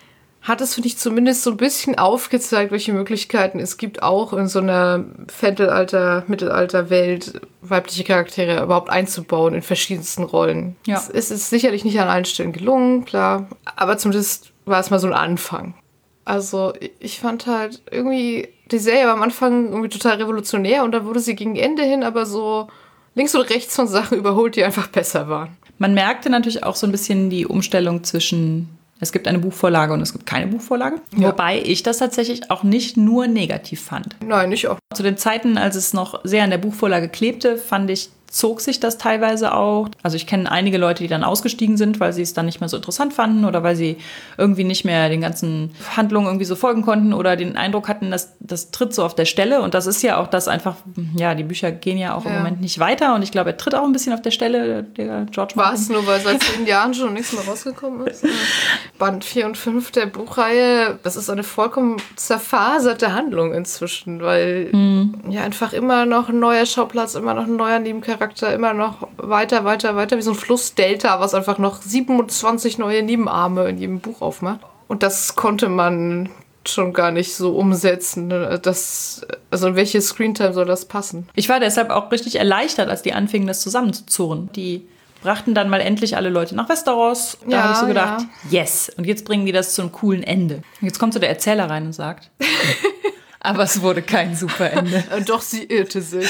hat es, finde ich, zumindest so ein bisschen aufgezeigt, welche Möglichkeiten es gibt, auch in so einer Mittelalter, Mittelalter-Welt weibliche Charaktere überhaupt einzubauen in verschiedensten Rollen. Ja. Es, es ist sicherlich nicht an allen Stellen gelungen, klar, aber zumindest war es mal so ein Anfang. Also ich fand halt irgendwie, die Serie war am Anfang irgendwie total revolutionär und dann wurde sie gegen Ende hin aber so links und rechts von Sachen überholt, die einfach besser waren. Man merkte natürlich auch so ein bisschen die Umstellung zwischen, es gibt eine Buchvorlage und es gibt keine Buchvorlage. Ja. Wobei ich das tatsächlich auch nicht nur negativ fand. Nein, ich auch. Zu den Zeiten, als es noch sehr an der Buchvorlage klebte, fand ich, zog sich das teilweise auch. Also ich kenne einige Leute, die dann ausgestiegen sind, weil sie es dann nicht mehr so interessant fanden oder weil sie irgendwie nicht mehr den ganzen Handlungen irgendwie so folgen konnten oder den Eindruck hatten, dass das tritt so auf der Stelle. Und das ist ja auch das einfach, ja, die Bücher gehen ja auch ja. im Moment nicht weiter. Und ich glaube, er tritt auch ein bisschen auf der Stelle, der George Martin. War es nur, weil seit zehn Jahren schon nichts mehr rausgekommen ist? Band vier und fünf der Buchreihe, das ist eine vollkommen zerfaserte Handlung inzwischen, weil hm. ja einfach immer noch ein neuer Schauplatz, immer noch ein neuer Nebencharakter, immer noch weiter, weiter, weiter, wie so ein Flussdelta, was einfach noch siebenundzwanzig neue Nebenarme in jedem Buch aufmacht. Und das konnte man schon gar nicht so umsetzen. Das, also in welche Screentime soll das passen? Ich war deshalb auch richtig erleichtert, als die anfingen, das zusammenzuzurren. Die brachten dann mal endlich alle Leute nach Westeros. Da ja, habe ich so gedacht, ja. yes. Und jetzt bringen die das zu einem coolen Ende. Jetzt kommt so der Erzähler rein und sagt, aber es wurde kein super Ende. Doch, sie irrte sich.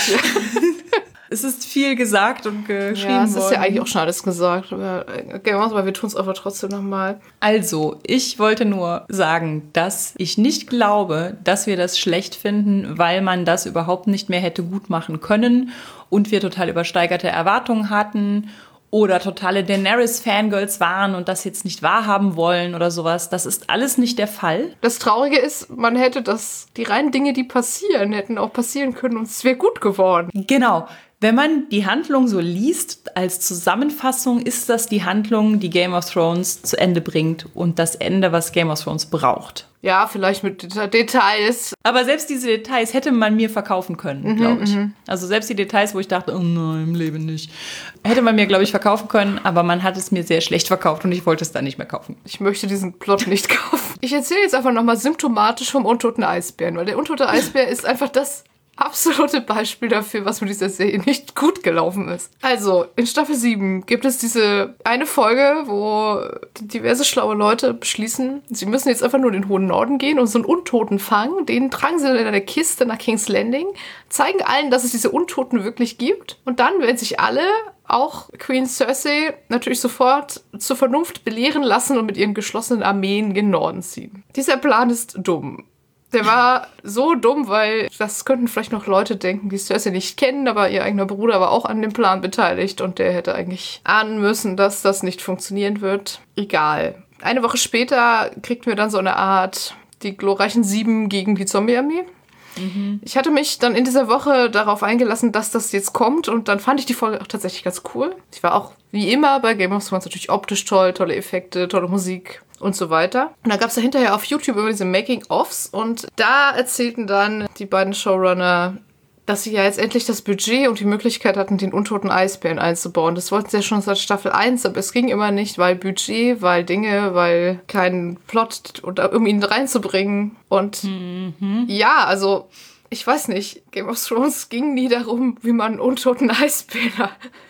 Es ist viel gesagt und geschrieben worden. Ja, es ist worden. ja eigentlich auch schon alles gesagt. Aber, aber wir tun es aber trotzdem nochmal. Also, ich wollte nur sagen, dass ich nicht glaube, dass wir das schlecht finden, weil man das überhaupt nicht mehr hätte gut machen können und wir total übersteigerte Erwartungen hatten oder totale Daenerys-Fangirls waren und das jetzt nicht wahrhaben wollen oder sowas. Das ist alles nicht der Fall. Das Traurige ist, man hätte das, die reinen Dinge, die passieren, hätten auch passieren können und es wäre gut geworden. Genau. Wenn man die Handlung so liest, als Zusammenfassung ist das die Handlung, die Game of Thrones zu Ende bringt und das Ende, was Game of Thrones braucht. Ja, vielleicht mit Details. Aber selbst diese Details hätte man mir verkaufen können, mhm, glaube ich. Mhm. Also selbst die Details, wo ich dachte, oh nein, im Leben nicht, hätte man mir, glaube ich, verkaufen können, aber man hat es mir sehr schlecht verkauft und ich wollte es dann nicht mehr kaufen. Ich möchte diesen Plot nicht kaufen. Ich erzähle jetzt einfach nochmal symptomatisch vom untoten Eisbären, weil der untote Eisbär ist einfach das absolute Beispiel dafür, was mit dieser Serie nicht gut gelaufen ist. Also, in Staffel sieben gibt es diese eine Folge, wo diverse schlaue Leute beschließen, sie müssen jetzt einfach nur in den hohen Norden gehen und so einen Untoten fangen. Den tragen sie dann in einer Kiste nach King's Landing, zeigen allen, dass es diese Untoten wirklich gibt. Und dann werden sich alle, auch Queen Cersei, natürlich sofort zur Vernunft belehren lassen und mit ihren geschlossenen Armeen in den Norden ziehen. Dieser Plan ist dumm. Der war so dumm, weil das könnten vielleicht noch Leute denken, die Cersei nicht kennen, aber ihr eigener Bruder war auch an dem Plan beteiligt und der hätte eigentlich ahnen müssen, dass das nicht funktionieren wird. Egal. Eine Woche später kriegten wir dann so eine Art die glorreichen Sieben gegen die Zombie-Armee. Mhm. Ich hatte mich dann in dieser Woche darauf eingelassen, dass das jetzt kommt und dann fand ich die Folge auch tatsächlich ganz cool. Ich war auch wie immer bei Game of Thrones natürlich optisch toll, tolle Effekte, tolle Musik und so weiter. Und dann gab es da hinterher auf YouTube immer diese Making-ofs und da erzählten dann die beiden Showrunner, dass sie ja jetzt endlich das Budget und die Möglichkeit hatten, den untoten Eisbären einzubauen. Das wollten sie ja schon seit Staffel eins, aber es ging immer nicht, weil Budget, weil Dinge, weil kein Plot, oder um ihn reinzubringen. Und mhm. ja, also ich weiß nicht, Game of Thrones ging nie darum, wie man einen untoten Eisbär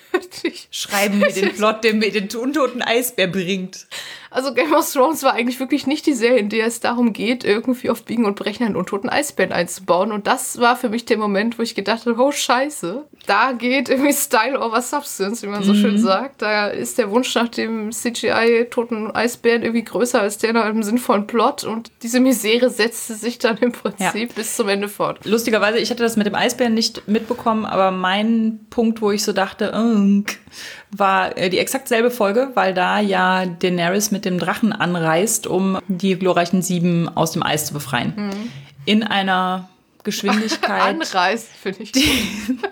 schreiben wir den Plot, der mir den untoten Eisbär bringt. Also Game of Thrones war eigentlich wirklich nicht die Serie, in der es darum geht, irgendwie auf Biegen und Brechen einen untoten Eisbären einzubauen. Und das war für mich der Moment, wo ich gedacht habe, oh Scheiße, da geht irgendwie Style over Substance, wie man so mhm. schön sagt. Da ist der Wunsch nach dem C G I-toten Eisbären irgendwie größer als der nach einem sinnvollen Plot. Und diese Misere setzte sich dann im Prinzip ja. bis zum Ende fort. Lustigerweise, ich hatte das mit dem Eisbären nicht mitbekommen, aber mein Punkt, wo ich so dachte, oh, war die exakt selbe Folge, weil da ja Daenerys mit dem Drachen anreist, um die glorreichen Sieben aus dem Eis zu befreien. Mhm. In einer Geschwindigkeit. Anreist, finde ich. Die,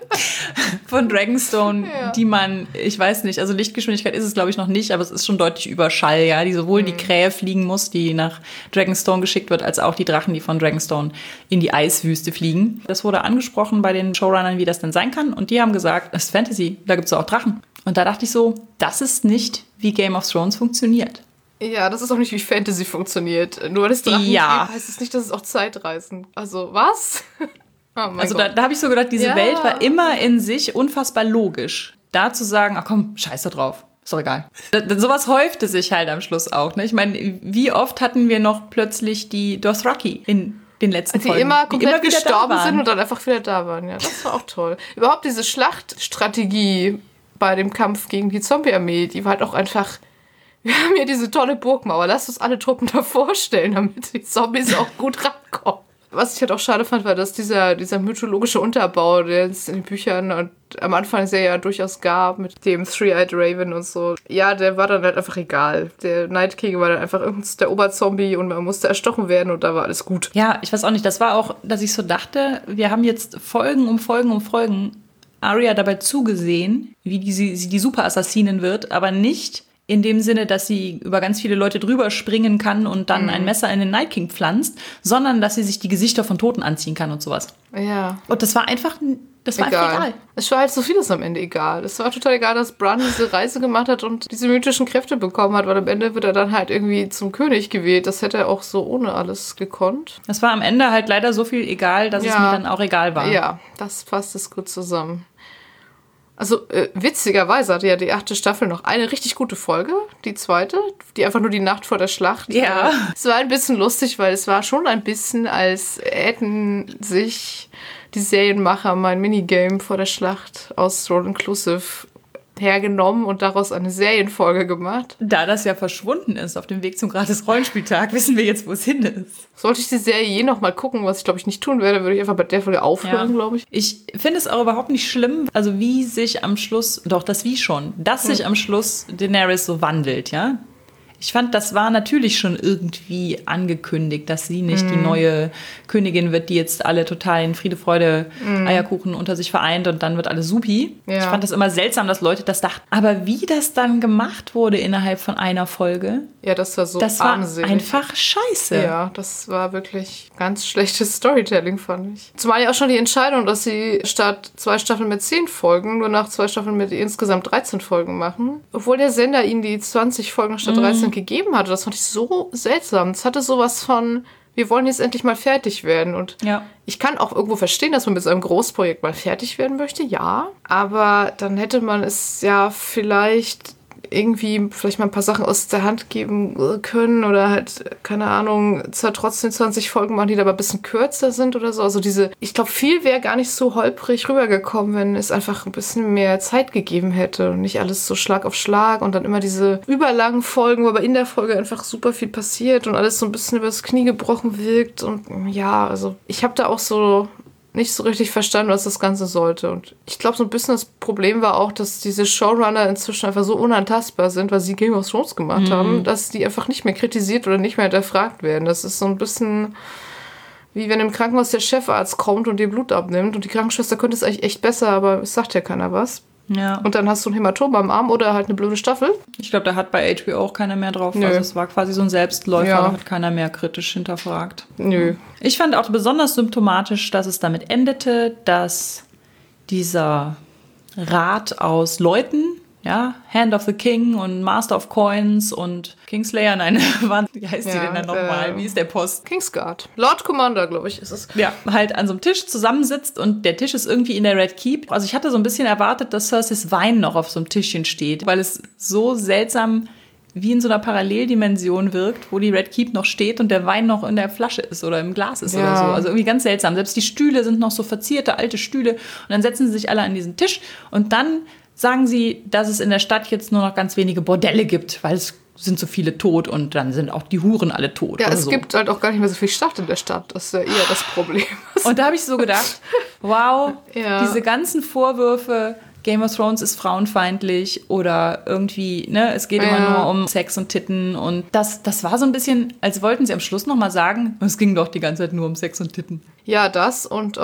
von Dragonstone, ja. die man, ich weiß nicht, also Lichtgeschwindigkeit ist es, glaube ich, noch nicht, aber es ist schon deutlich über Schall, ja, die sowohl mhm. die Krähe fliegen muss, die nach Dragonstone geschickt wird, als auch die Drachen, die von Dragonstone in die Eiswüste fliegen. Das wurde angesprochen bei den Showrunnern, wie das denn sein kann, und die haben gesagt, das ist Fantasy, da gibt es auch Drachen. Und da dachte ich so, das ist nicht, wie Game of Thrones funktioniert. Ja, das ist auch nicht, wie Fantasy funktioniert. Nur weil es Drachen Ja. gibt, heißt es nicht, dass es auch Zeitreisen. Also, was? Oh mein Also Gott. da, da habe ich so gedacht, diese Ja. Welt war immer in sich unfassbar logisch. Da zu sagen, ach komm, scheiß da drauf. Ist doch egal. Da, da, sowas häufte sich halt am Schluss auch. Ne? Ich meine, wie oft hatten wir noch plötzlich die Dothraki in den letzten Die Folgen? immer komplett wieder da gestorben waren. sind und dann einfach wieder da waren. Ja, das war auch toll. Überhaupt diese Schlachtstrategie bei dem Kampf gegen die Zombie-Armee, die war halt auch einfach... Wir haben hier diese tolle Burgmauer. Lasst uns alle Truppen da vorstellen, damit die Zombies auch gut rankommen. Was ich halt auch schade fand, war, dass dieser, dieser mythologische Unterbau, der es in den Büchern und am Anfang sehr ja durchaus gab, mit dem Three-Eyed Raven und so, ja, der war dann halt einfach egal. Der Night King war dann einfach irgendein der Oberzombie und man musste erstochen werden und da war alles gut. Ja, ich weiß auch nicht. Das war auch, dass ich so dachte, wir haben jetzt Folgen um Folgen um Folgen Arya dabei zugesehen, wie die, sie, sie die Superassassinin wird, aber nicht in dem Sinne, dass sie über ganz viele Leute drüber springen kann und dann Mhm. ein Messer in den Night King pflanzt, sondern dass sie sich die Gesichter von Toten anziehen kann und sowas. Ja. Und das war einfach, das war einfach egal. Es war halt so vieles am Ende egal. Es war total egal, dass Bran diese Reise gemacht hat und diese mythischen Kräfte bekommen hat, weil am Ende wird er dann halt irgendwie zum König gewählt. Das hätte er auch so ohne alles gekonnt. Es war am Ende halt leider so viel egal, dass Ja. es mir dann auch egal war. Ja, das fasst es gut zusammen. Also äh, witzigerweise hatte ja die achte Staffel noch eine richtig gute Folge, die zweite, die einfach nur die Nacht vor der Schlacht. Ja. Äh, es war ein bisschen lustig, weil es war schon ein bisschen, als hätten sich die Serienmacher mein Minigame vor der Schlacht aus Roll Inclusive hergenommen und daraus eine Serienfolge gemacht. Da das ja verschwunden ist auf dem Weg zum Gratis-Rollenspieltag, wissen wir jetzt, wo es hin ist. Sollte ich die Serie je noch mal gucken, was ich glaube ich nicht tun werde, würde ich einfach bei der Folge aufhören, Ja. glaube ich. Ich finde es auch überhaupt nicht schlimm, also wie sich am Schluss, doch das wie schon, dass sich am Schluss Daenerys so wandelt, ja. Ich fand, das war natürlich schon irgendwie angekündigt, dass sie nicht die neue Königin wird, die jetzt alle total in Friede, Freude, Eierkuchen unter sich vereint und dann wird alles supi. Ja. Ich fand das immer seltsam, dass Leute das dachten. Aber wie das dann gemacht wurde innerhalb von einer Folge, Ja, das war so das war armselig. einfach scheiße. Ja, das war wirklich ganz schlechtes Storytelling, fand ich. Zumal ja auch schon die Entscheidung, dass sie statt zwei Staffeln mit zehn Folgen nur nach zwei Staffeln mit insgesamt dreizehn Folgen machen. Obwohl der Sender ihnen die zwanzig Folgen statt dreizehn gegeben hatte. Das fand ich so seltsam. Es hatte sowas von, wir wollen jetzt endlich mal fertig werden. Und Ja. ich kann auch irgendwo verstehen, dass man mit so einem Großprojekt mal fertig werden möchte, ja. Aber dann hätte man es ja vielleicht irgendwie vielleicht mal ein paar Sachen aus der Hand geben können oder halt, keine Ahnung, zwar trotzdem zwanzig Folgen machen, die da aber ein bisschen kürzer sind oder so. Also diese, ich glaube, viel wäre gar nicht so holprig rübergekommen, wenn es einfach ein bisschen mehr Zeit gegeben hätte und nicht alles so Schlag auf Schlag und dann immer diese überlangen Folgen, wo aber in der Folge einfach super viel passiert und alles so ein bisschen übers Knie gebrochen wirkt und ja, also ich habe da auch so nicht so richtig verstanden, was das Ganze sollte. Und ich glaube, so ein bisschen das Problem war auch, dass diese Showrunner inzwischen einfach so unantastbar sind, weil sie Game of Thrones gemacht Mhm. haben, dass die einfach nicht mehr kritisiert oder nicht mehr hinterfragt werden. Das ist so ein bisschen wie wenn im Krankenhaus der Chefarzt kommt und dir Blut abnimmt und die Krankenschwester könnte es eigentlich echt besser, aber es sagt ja keiner was. Ja. Und dann hast du ein Hämatom am Arm oder halt eine blöde Staffel. Ich glaube, da hat bei H B O auch keiner mehr drauf. Nö. Also es war quasi so ein Selbstläufer, Ja. da hat keiner mehr kritisch hinterfragt. Nö. Ich fand auch besonders symptomatisch, dass es damit endete, dass dieser Rat aus Leuten, ja, Hand of the King und Master of Coins und Kingslayer, nein, wie heißt die Ja, denn dann nochmal? ähm, Wie ist der Post? Kingsguard. Lord Commander, glaube ich, ist es. Ja, halt an so einem Tisch zusammensitzt und der Tisch ist irgendwie in der Red Keep. Also ich hatte so ein bisschen erwartet, dass Cerseis Wein noch auf so einem Tischchen steht, weil es so seltsam wie in so einer Paralleldimension wirkt, wo die Red Keep noch steht und der Wein noch in der Flasche ist oder im Glas ist Ja. oder so. Also irgendwie ganz seltsam. Selbst die Stühle sind noch so verzierte alte Stühle und dann setzen sie sich alle an diesen Tisch und dann sagen sie, dass es in der Stadt jetzt nur noch ganz wenige Bordelle gibt, weil es sind so viele tot und dann sind auch die Huren alle tot. Ja, oder es so. gibt halt auch gar nicht mehr so viel Stadt in der Stadt. Das ist ja eher das Problem. Und da habe ich so gedacht, wow, Ja. diese ganzen Vorwürfe, Game of Thrones ist frauenfeindlich oder irgendwie, ne, es geht Ja. immer nur um Sex und Titten und das, das war so ein bisschen, als wollten sie am Schluss nochmal sagen, es ging doch die ganze Zeit nur um Sex und Titten. Ja, das und auch,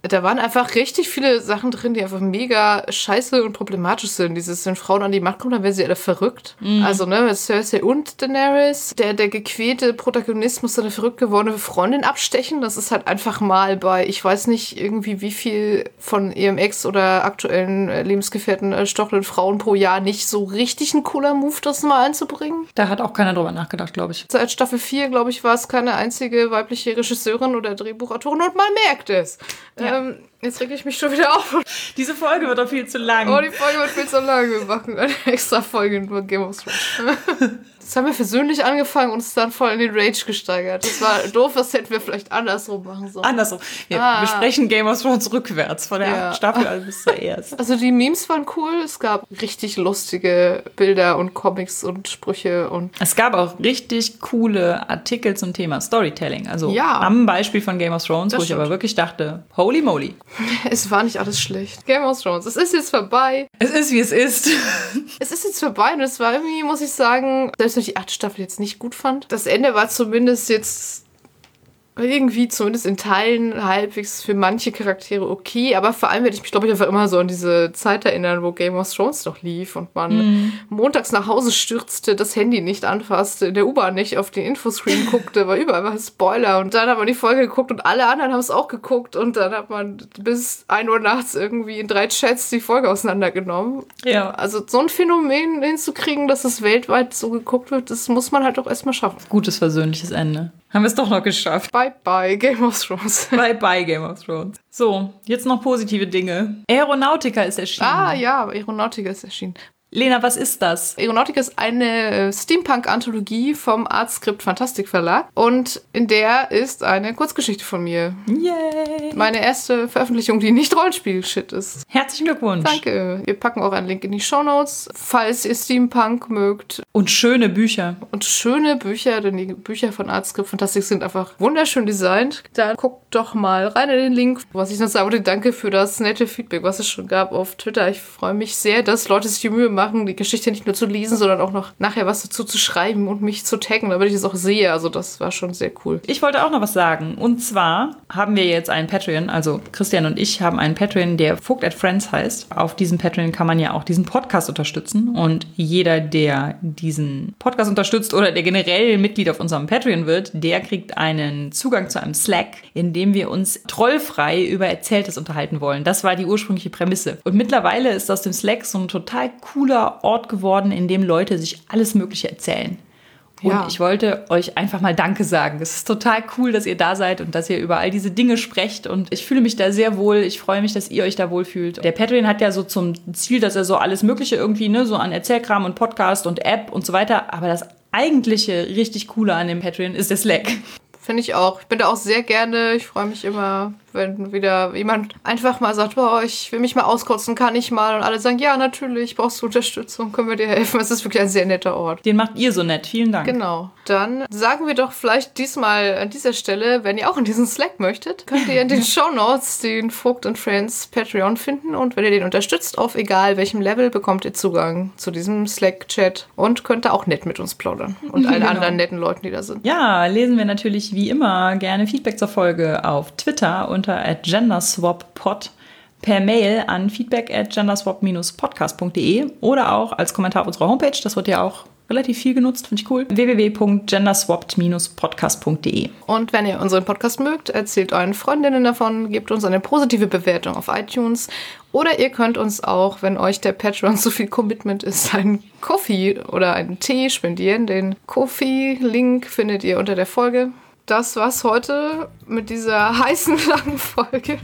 da waren einfach richtig viele Sachen drin, die einfach mega scheiße und problematisch sind. Dieses, wenn Frauen an die Macht kommen, dann werden sie alle verrückt. Mhm. Also, ne, mit Cersei und Daenerys, der, der gequälte Protagonist muss seine verrückt gewordene Freundin abstechen. Das ist halt einfach mal bei, ich weiß nicht, irgendwie wie viel von ihrem Ex oder aktuellen Lebensgefährten äh, stochelnden Frauen pro Jahr nicht so richtig ein cooler Move, das mal einzubringen. Da hat auch keiner drüber nachgedacht, glaube ich. Seit Staffel vier, glaube ich, war es keine einzige weibliche Regisseurin oder Drehbuchautorin und man merkt es. Ja. Ähm, jetzt reg ich mich schon wieder auf. Diese Folge wird doch viel zu lang. Oh, die Folge wird viel zu lang. Wir machen eine extra Folge nur Game of Thrones. Das haben wir versöhnlich angefangen und uns dann voll in den Rage gesteigert. Das war doof, das hätten wir vielleicht andersrum machen sollen. Andersrum. Wir ah. besprechen Game of Thrones rückwärts, von der ja. Staffel also bis zur ersten. Also die Memes waren cool. Es gab richtig lustige Bilder und Comics und Sprüche. Und es gab auch richtig coole Artikel zum Thema Storytelling. Also ja. am Beispiel von Game of Thrones, das wo stimmt. Ich aber wirklich dachte, holy moly. Es war nicht alles schlecht. Game of Thrones, es ist jetzt vorbei. Es ist, wie es ist. Es ist jetzt vorbei und es war irgendwie, muss ich sagen, selbst wenn ich die achte Staffel jetzt nicht gut fand. Das Ende war zumindest jetzt irgendwie, zumindest in Teilen, halbwegs für manche Charaktere okay, aber vor allem werde ich mich, glaube ich, einfach immer so an diese Zeit erinnern, wo Game of Thrones noch lief und man mm. montags nach Hause stürzte, das Handy nicht anfasste, in der U-Bahn nicht auf den Infoscreen guckte, weil überall war Spoiler und dann hat man die Folge geguckt und alle anderen haben es auch geguckt und dann hat man bis ein Uhr nachts irgendwie in drei Chats die Folge auseinandergenommen. Ja. Also so ein Phänomen hinzukriegen, dass es weltweit so geguckt wird, das muss man halt auch erstmal schaffen. Gutes, versöhnliches Ende. Haben wir es doch noch geschafft. Bye, bye, Game of Thrones. Bye, bye, Game of Thrones. So, jetzt noch positive Dinge. Aeronautica ist erschienen. Ah, ja, Aeronautica ist erschienen. Lena, was ist das? Aeronautica ist eine Steampunk-Anthologie vom Artskript Fantastik Verlag. Und in der ist eine Kurzgeschichte von mir. Yay! Meine erste Veröffentlichung, die nicht Rollenspiel-Shit ist. Herzlichen Glückwunsch. Danke. Wir packen auch einen Link in die Shownotes, falls ihr Steampunk mögt. Und schöne Bücher. Und schöne Bücher, denn die Bücher von Artskript Fantastik sind einfach wunderschön designt. Da guckt doch mal rein in den Link. Was ich noch sagen wollte, danke für das nette Feedback, was es schon gab auf Twitter. Ich freue mich sehr, dass Leute sich die Mühe machen, die Geschichte nicht nur zu lesen, sondern auch noch nachher was dazu zu schreiben und mich zu taggen, damit ich es auch sehe. Also das war schon sehr cool. Ich wollte auch noch was sagen. Und zwar haben wir jetzt einen Patreon, also Christian und ich haben einen Patreon, der Vogt at Friends heißt. Auf diesem Patreon kann man ja auch diesen Podcast unterstützen. Und jeder, der diesen Podcast unterstützt oder der generell Mitglied auf unserem Patreon wird, der kriegt einen Zugang zu einem Slack, in dem wir uns trollfrei über Erzähltes unterhalten wollen. Das war die ursprüngliche Prämisse. Und mittlerweile ist aus dem Slack so ein total cooler Ort geworden, in dem Leute sich alles Mögliche erzählen. Und ja. ich wollte euch einfach mal Danke sagen. Es ist total cool, dass ihr da seid und dass ihr über all diese Dinge sprecht. Und ich fühle mich da sehr wohl. Ich freue mich, dass ihr euch da wohlfühlt. Der Patreon hat ja so zum Ziel, dass er so alles Mögliche irgendwie, ne, so an Erzählkram und Podcast und App und so weiter. Aber das eigentliche richtig Coole an dem Patreon ist der Slack. Finde ich auch. Ich bin da auch sehr gerne. Ich freue mich immer, wenn wieder jemand einfach mal sagt, boah, ich will mich mal auskotzen, kann ich mal. Und alle sagen, ja, natürlich, brauchst du Unterstützung, können wir dir helfen. Es ist wirklich ein sehr netter Ort. Den macht ihr so nett. Vielen Dank. Genau. Dann sagen wir doch vielleicht diesmal an dieser Stelle, wenn ihr auch in diesen Slack möchtet, könnt ihr in den Shownotes den Vogt and Friends Patreon finden. Und wenn ihr den unterstützt, auf egal welchem Level, bekommt ihr Zugang zu diesem Slack-Chat und könnt da auch nett mit uns plaudern. Und allen genau. anderen netten Leuten, die da sind. Ja, lesen wir natürlich wie immer gerne Feedback zur Folge auf Twitter unter at genderswappod, per Mail an feedback at genderswap dash podcast punkt de oder auch als Kommentar auf unserer Homepage. Das wird ja auch relativ viel genutzt, finde ich cool. w w w punkt genderswapped dash podcast punkt de. Und wenn ihr unseren Podcast mögt, erzählt euren Freundinnen davon, gebt uns eine positive Bewertung auf iTunes oder ihr könnt uns auch, wenn euch der Patreon zu viel Commitment ist, einen Coffee oder einen Tee spendieren. Den Coffee-Link findet ihr unter der Folge. Das war's heute mit dieser heißen, langen Folge.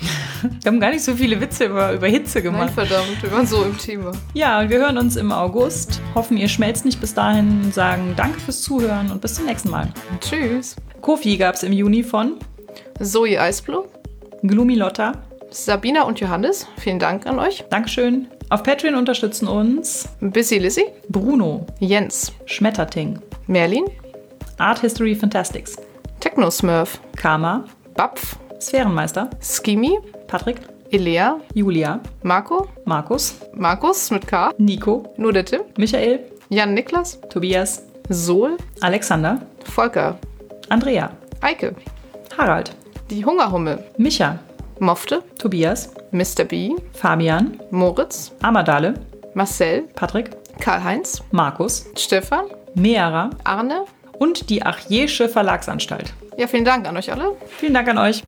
Wir haben gar nicht so viele Witze über, über Hitze gemacht. Nein, verdammt, wir waren so im Thema. Ja, und wir hören uns im August. Hoffen, ihr schmelzt nicht bis dahin. Sagen danke fürs Zuhören und bis zum nächsten Mal. Tschüss. Kofi gab's im Juni von Zoe Eisblue, Gloomy Lotta, Sabina und Johannes. Vielen Dank an euch. Dankeschön. Auf Patreon unterstützen uns Bissy Lissy, Bruno, Jens, Schmetterting, Merlin, Art History Fantastics, Technosmurf, Karma, Bapf, Sphärenmeister, Skimi, Patrick, Elea, Julia, Marco, Markus, Markus mit K, Nico, nur der Tim, Michael, Jan Niklas, Tobias, Sol, Alexander, Volker, Andrea, Eike, Harald, die Hungerhummel, Micha, Mofte, Tobias, Mister B, Fabian, Moritz, Amadale, Marcel, Patrick, Karl-Heinz, Markus, Stefan, Meara Arne. und die Achjesche Verlagsanstalt. Ja, vielen Dank an euch alle. Vielen Dank an euch.